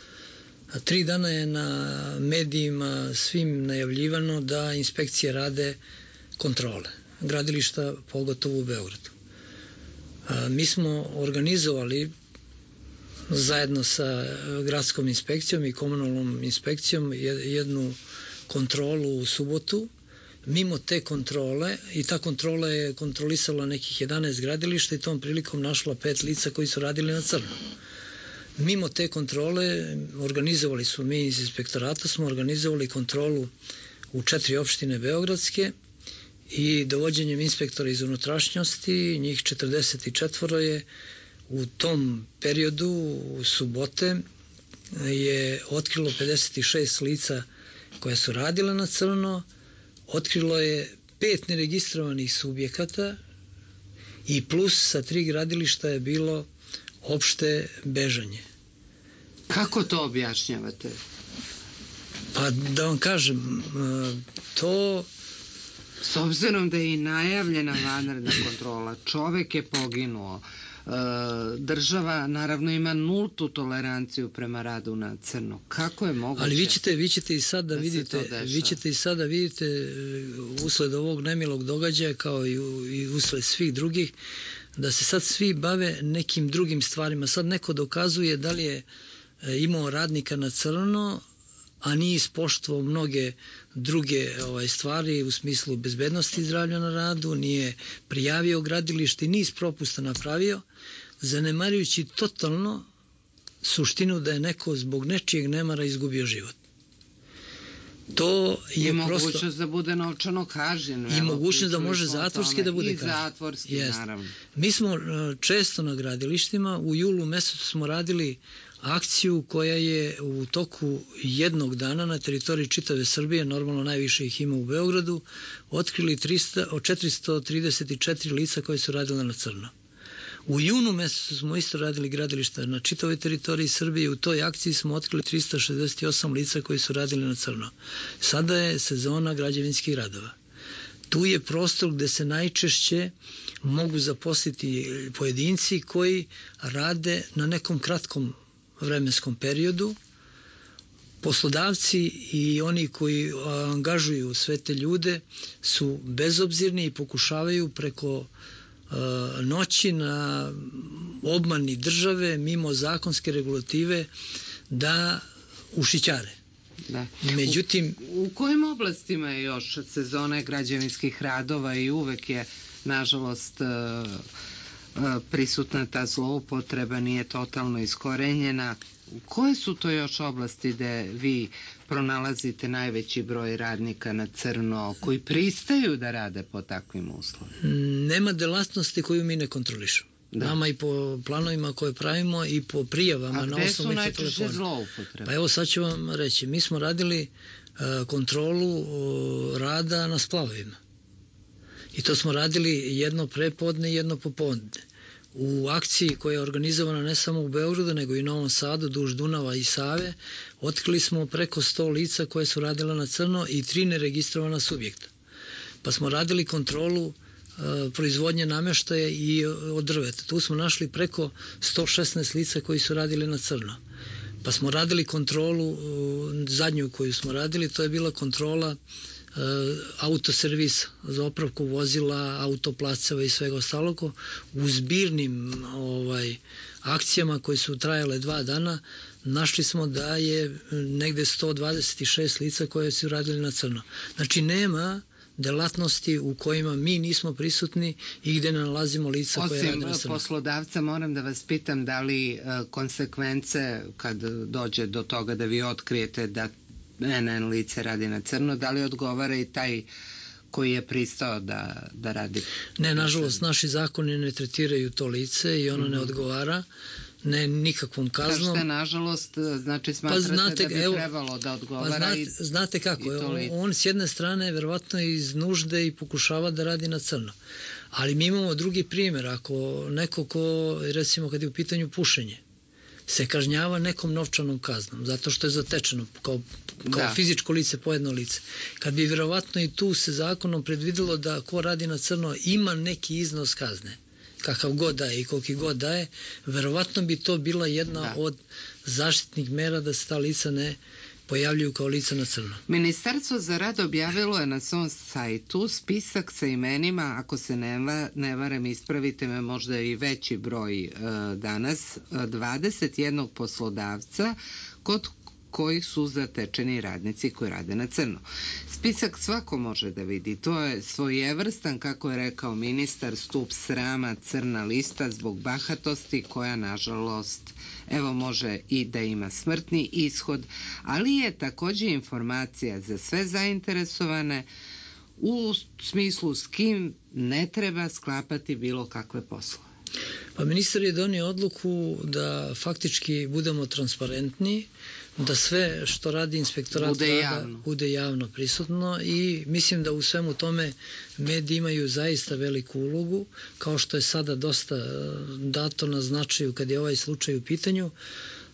3 dana je na medijima svim najavljivano da inspekcije rade kontrole gradilišta, pogotovo u Beogradu. Mi smo organizovali zajedno sa gradskom inspekcijom i komunalnom inspekcijom jednu kontrolu u subotu. Mimo te kontrole, i ta kontrola je kontrolisala nekih 11 gradilišta i tom prilikom našla 5 lica koji su radili na crno. Mimo te kontrole organizovali smo, mi iz inspektorata smo organizovali kontrolu u 4 opštine beogradske i dovođenjem inspektora iz unutrašnjosti, njih 44 je u tom periodu u subote je otkrilo 56 lica koja su radila na crno, otkrilo je 5 neregistrovanih subjekata i plus sa 3 gradilišta je bilo opšte bežanje. Kako to objašnjavate? Pa da vam kažem, to... S obzirom da je i najavljena vanredna kontrola, čovek je poginuo, država naravno ima nultu toleranciju prema radu na crno. Kako je moguće? Ali vi ćete i sad da vidite, usled ovog nemilog događaja, kao i usled svih drugih, da se sad svi bave nekim drugim stvarima. Sad neko dokazuje da li je imao radnika na crno, a nije ispoštovao mnoge druge stvari u smislu bezbednosti i zdravlja na radu, nije prijavio gradilište i niz propusta napravio, zanemarujući totalno suštinu da je neko zbog nečijeg nemara izgubio život. To je mogućnost da bude novčano kažnjen. I mogućnost da može zatvorski da bude kažnjen. I zatvorski, naravno. Mi smo često na gradilištima, u julu mesecu smo radili akciju koja je u toku jednog dana na teritoriji čitave Srbije, normalno najviše ih ima u Beogradu, otkrili 434 lica koje su radile na crno. U junu mesecu smo isto radili gradilišta na čitavoj teritoriji Srbije i u toj akciji smo otkrili 368 lica koji su radili na crno. Sada je sezona građevinskih radova. Tu je prostor gde se najčešće mogu zaposliti pojedinci koji rade na nekom kratkom vremenskom periodu. Poslodavci i oni koji angažuju sve te ljude su bezobzirni i pokušavaju preko noći na obmani države mimo zakonske regulative da ušićare. Da. Međutim, u kojim oblastima je još sezone građevinskih radova i uvek je nažalost prisutna ta zloupotreba, nije totalno iskorenjena. Koje su to još oblasti gde vi pronalazite najveći broj radnika na crno koji pristaju da rade po takvim uslovima? Nema delatnosti koju mi ne kontrolišemo. Nama i po planovima koje pravimo i po prijavama na osnovu telefona. A gde su najčešće zloupotrebe? Pa evo sad ću vam reći, mi smo radili kontrolu rada na splavovima. I to smo radili jedno prepodne i jedno popodne. U akciji koja je organizovana ne samo u Beogradu, nego i u Novom Sadu, duž Dunava i Save, otkrili smo preko 100 lica koje su radila na crno i 3 neregistrovana subjekta. Pa smo radili kontrolu proizvodnje nameštaja i od drveta. Tu smo našli preko 116 lica koji su radili na crno. Pa smo radili kontrolu, zadnju koju smo radili, to je bila kontrola autoservisa za opravku vozila, autoplaceva i svega ostalog. U zbirnim akcijama koje su trajale 2 dana našli smo da je negde 126 lica koje su radili na crno. Znači nema delatnosti u kojima mi nismo prisutni i gde ne nalazimo lica koje rade na crno. Osim poslodavca, moram da vas pitam da li konsekvence kad dođe do toga da vi otkrijete da NN lice radi na crno, da li odgovara i taj koji je pristao da radi? Ne, nažalost, naši zakoni ne tretiraju to lice i ono ne odgovara, ne nikakvom kaznom. Kažete, nažalost, znači smatrate da bi trebalo da odgovara znate kako, on s jedne strane verovatno iz nužde i pokušava da radi na crno. Ali mi imamo drugi primjer, ako neko ko, recimo kad je u pitanju pušenje, se kažnjava nekom novčanom kaznom, zato što je zatečeno kao fizičko lice, pojedno lice. Kad bi vjerovatno i tu se zakonom predvidelo da ko radi na crno ima neki iznos kazne, kakav god daje i koliki god daje, verovatno bi to bila jedna od zaštitnih mera da se ta lica ne pojavljuju kao lica na crno. Ministarstvo za rad objavilo je na svom sajtu spisak sa imenima, ako se ne varam, ispravite me, možda i veći broj danas, 21 poslodavca kod kojih su zatečeni radnici koji rade na crno. Spisak svako može da vidi. To je svojevrstan, kako je rekao ministar, stup srama, crna lista zbog bahatosti koja, nažalost, evo može i da ima smrtni ishod, ali je takođe informacija za sve zainteresovane u smislu s kim ne treba sklapati bilo kakve poslove. Pa ministar je donio odluku da faktički budemo transparentni, da sve što radi inspektorat rada bude javno prisutno i mislim da u svemu tome mediji imaju zaista veliku ulogu, kao što je sada dosta dato na značaju kad je ovaj slučaj u pitanju,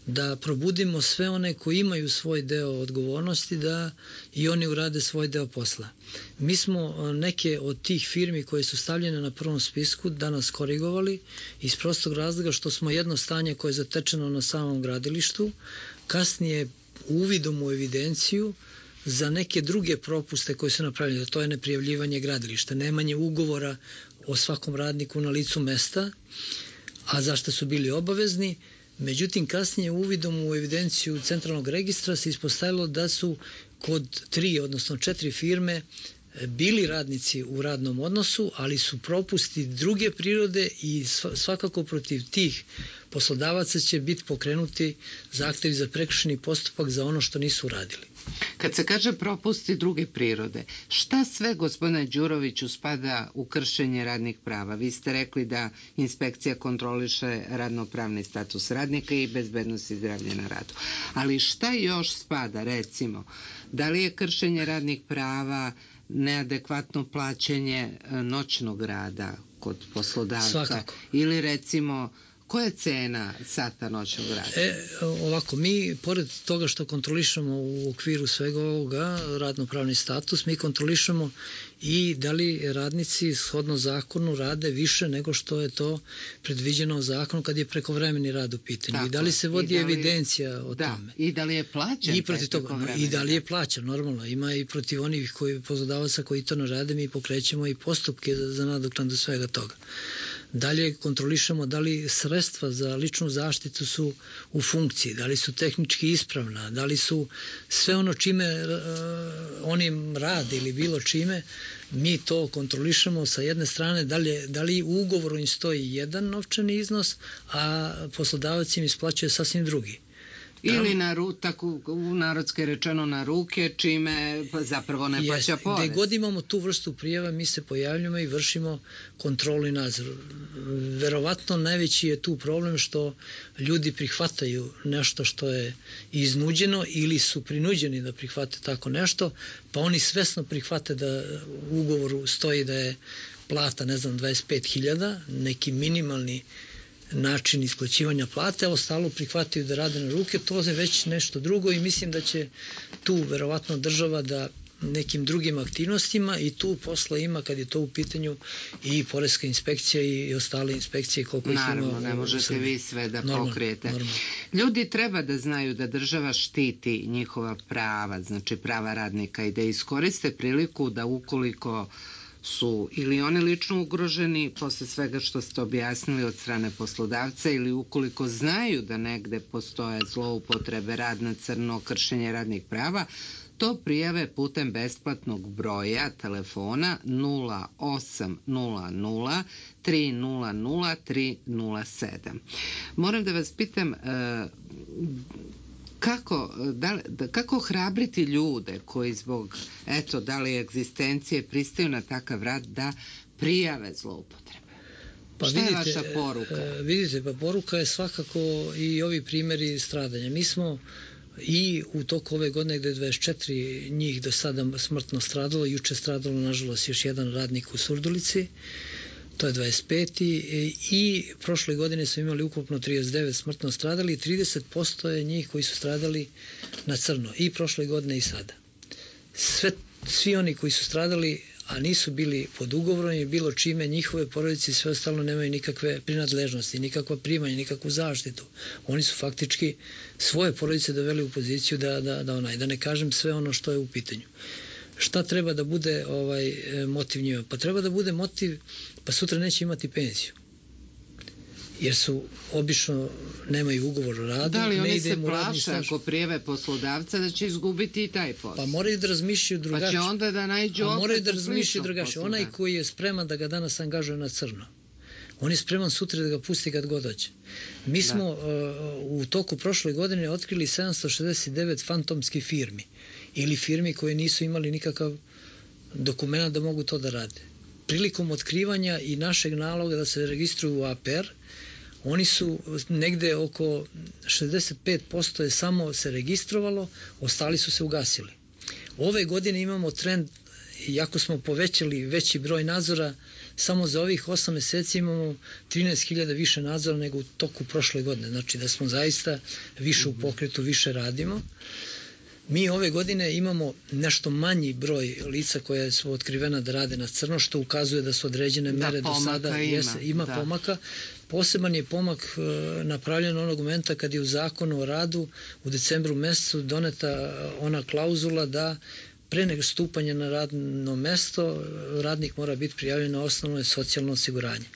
da probudimo sve one koji imaju svoj deo odgovornosti da i oni urade svoj deo posla. Mi smo neke od tih firmi koje su stavljene na prvom spisku danas korigovali iz prostog razloga što smo jedno stanje koje je zatečeno na samom gradilištu, kasnije uvidom u evidenciju za neke druge propuste koje su napravljene. To je neprijavljivanje gradilišta, nemanje ugovora o svakom radniku na licu mesta, a zašto su bili obavezni. Međutim, kasnije uvidom u evidenciju centralnog registra se ispostavilo da su kod 3, odnosno 4 firme bili radnici u radnom odnosu, ali su propusti druge prirode i svakako protiv tih poslodavaca će biti pokrenuti zahtevi za prekršajni postupak za ono što nisu uradili. Kad se kaže propusti druge prirode, šta sve, gospodine Đuroviću, spada u kršenje radnih prava? Vi ste rekli da inspekcija kontroliše radnopravni status radnika i bezbednost i zdravlje na radu. Ali šta još spada, recimo, da li je kršenje radnih prava neadekvatno plaćanje noćnog rada kod poslodavca? Svakako. Ili recimo, koja je cena sata noćnog rada? Ovako, mi, pored toga što kontrolišemo u okviru svega ovoga radnopravni status, mi kontrolišemo i da li radnici shodno zakonu rade više nego što je to predviđeno zakonu kad je prekovremeni rad u pitanju. Tako, i da li se vodi evidencija o tome. I da li je plaćan? I da li je plaćan, normalno. Ima i protiv onih poslodavaca koji to ne rade, mi pokrećemo i postupke za nadoknadu svega toga. Dalje kontrolišemo da li sredstva za ličnu zaštitu su u funkciji, da li su tehnički ispravna, da li su sve ono čime oni rade ili bilo čime, mi to kontrolišemo sa jedne strane, da li u ugovoru im stoji jedan novčani iznos, a poslodavac im isplaćuje sasvim drugi. Ili tako u narodske rečeno na ruke, čime zapravo ne plaća porez. Gde god imamo tu vrstu prijava, mi se pojavljamo i vršimo kontrolu i nadzor. Verovatno najveći je tu problem što ljudi prihvataju nešto što je iznuđeno ili su prinuđeni da prihvate tako nešto, pa oni svesno prihvate da u ugovoru stoji da je plata, 25.000, neki minimalni način isplaćivanja plate, a ostalo prihvataju da rade na ruke, to je već nešto drugo i mislim da će tu verovatno država da nekim drugim aktivnostima i tu posla ima kad je to u pitanju i poreska inspekcija i ostale inspekcije koliko ih ima. Naravno, ne možete vi sve da pokrijete. Ljudi treba da znaju da država štiti njihova prava, znači prava radnika i da iskoriste priliku da ukoliko su ili oni lično ugroženi posle svega što ste objasnili od strane poslodavca ili ukoliko znaju da negde postoje zloupotrebe, rad na crno, kršenje radnih prava, to prijave putem besplatnog broja telefona 0800 300 307. Moram da vas pitam, kako hrabriti ljude koji zbog, da li egzistencije pristaju na takav rad da prijave zloupotrebe? Šta je vaša poruka? Vidite, poruka je svakako i ovi primjeri stradanja. Mi smo i u toku ove godine gde je 24 njih do sada smrtno stradalo, juče stradalo nažalost još jedan radnik u Surdulici, to je 25. I prošle godine smo imali ukupno 39 smrtno stradali i 30% je njih koji su stradali na crno i prošle godine i sada. Svi oni koji su stradali, a nisu bili pod ugovorom i bilo čime, njihove porodice i sve ostalo nemaju nikakve prinadležnosti, nikakva primanja, nikakvu zaštitu. Oni su faktički svoje porodice doveli u poziciju da ne kažem sve ono što je u pitanju. Šta treba da bude motiv njima? Pa treba da bude motiv, pa sutra neće imati penziju. Jer su obično nemaju ugovor o radu. Da li oni se plaše ako prijeve poslodavca da će izgubiti i taj posao? Pa moraju da razmišljaju drugačije. Pa će onda da nađu opet da sličnog poslodavca. Onaj koji je spreman da ga danas angažuje na crno, on je spreman sutra da ga pusti kad god hoće. Mi smo u toku prošle godine otkrili 769 fantomskih firmi ili firmi koje nisu imali nikakav dokument da mogu to da rade. Prilikom otkrivanja i našeg naloga da se registruju u APR, oni su negde oko 65% je samo se registrovalo, ostali su se ugasili. Ove godine imamo trend, iako smo povećali veći broj nadzora, samo za ovih 8 meseci imamo 13.000 više nadzora nego u toku prošle godine. Znači da smo zaista više u pokretu, više radimo. Mi ove godine imamo nešto manji broj lica koja su otkrivena da rade na crno, što ukazuje da su određene mere do sada ima pomaka. Poseban je pomak napravljen onog momenta kad je u zakonu o radu u decembru mesecu doneta ona klauzula da pre nego stupanja na radno mesto radnik mora biti prijavljen na osnovno socijalno osiguranje.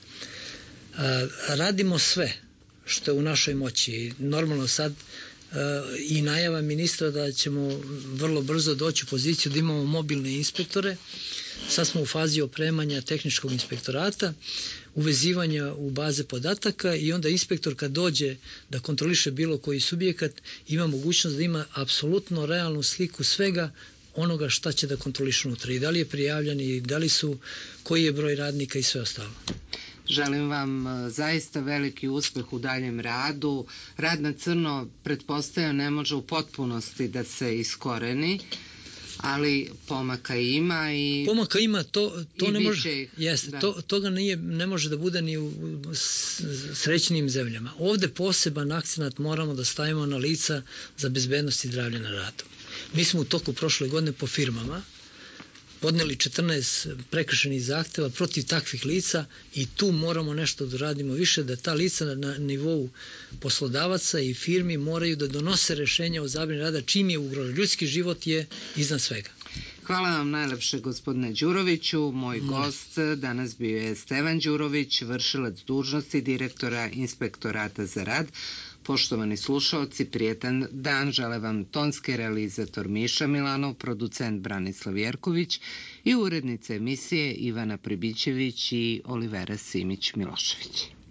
Radimo sve što je u našoj moći. Normalno sad i najava ministra da ćemo vrlo brzo doći u poziciju da imamo mobilne inspektore. Sad smo u fazi opremanja tehničkog inspektorata, uvezivanja u baze podataka i onda inspektor kad dođe da kontroliše bilo koji subjekat ima mogućnost da ima apsolutno realnu sliku svega onoga šta će da kontroliše unutra i da li je prijavljen i da li su, koji je broj radnika i sve ostalo. Želim vam zaista veliki uspeh u daljem radu. Rad na crno, pretpostavljam, ne može u potpunosti da se iskoreni, ali pomaka ima i pomaka ima, to ne može, jeste, toga ne može da bude ni u srećnim zemljama. Ovde poseban akcenat moramo da stavimo na lica za bezbednost i zdravlje na radu. Mi smo u toku prošle godine po firmama podneli 14 prekršajnih zahteva protiv takvih lica i tu moramo nešto da radimo više, da ta lica na nivou poslodavaca i firmi moraju da donose rešenja o zabrani rada čim je ugrožen. Ljudski život je iznad svega. Hvala vam najlepše, gospodine Đuroviću. Moj gost danas bio je Stevan Đurović, vršilac dužnosti direktora Inspektorata za rad. Poštovani slušaoci, prijetan dan žele vam tonski realizator Miša Milanov, producent Branislav Jerković i urednice emisije Ivana Pribićević i Olivera Simić-Milošević.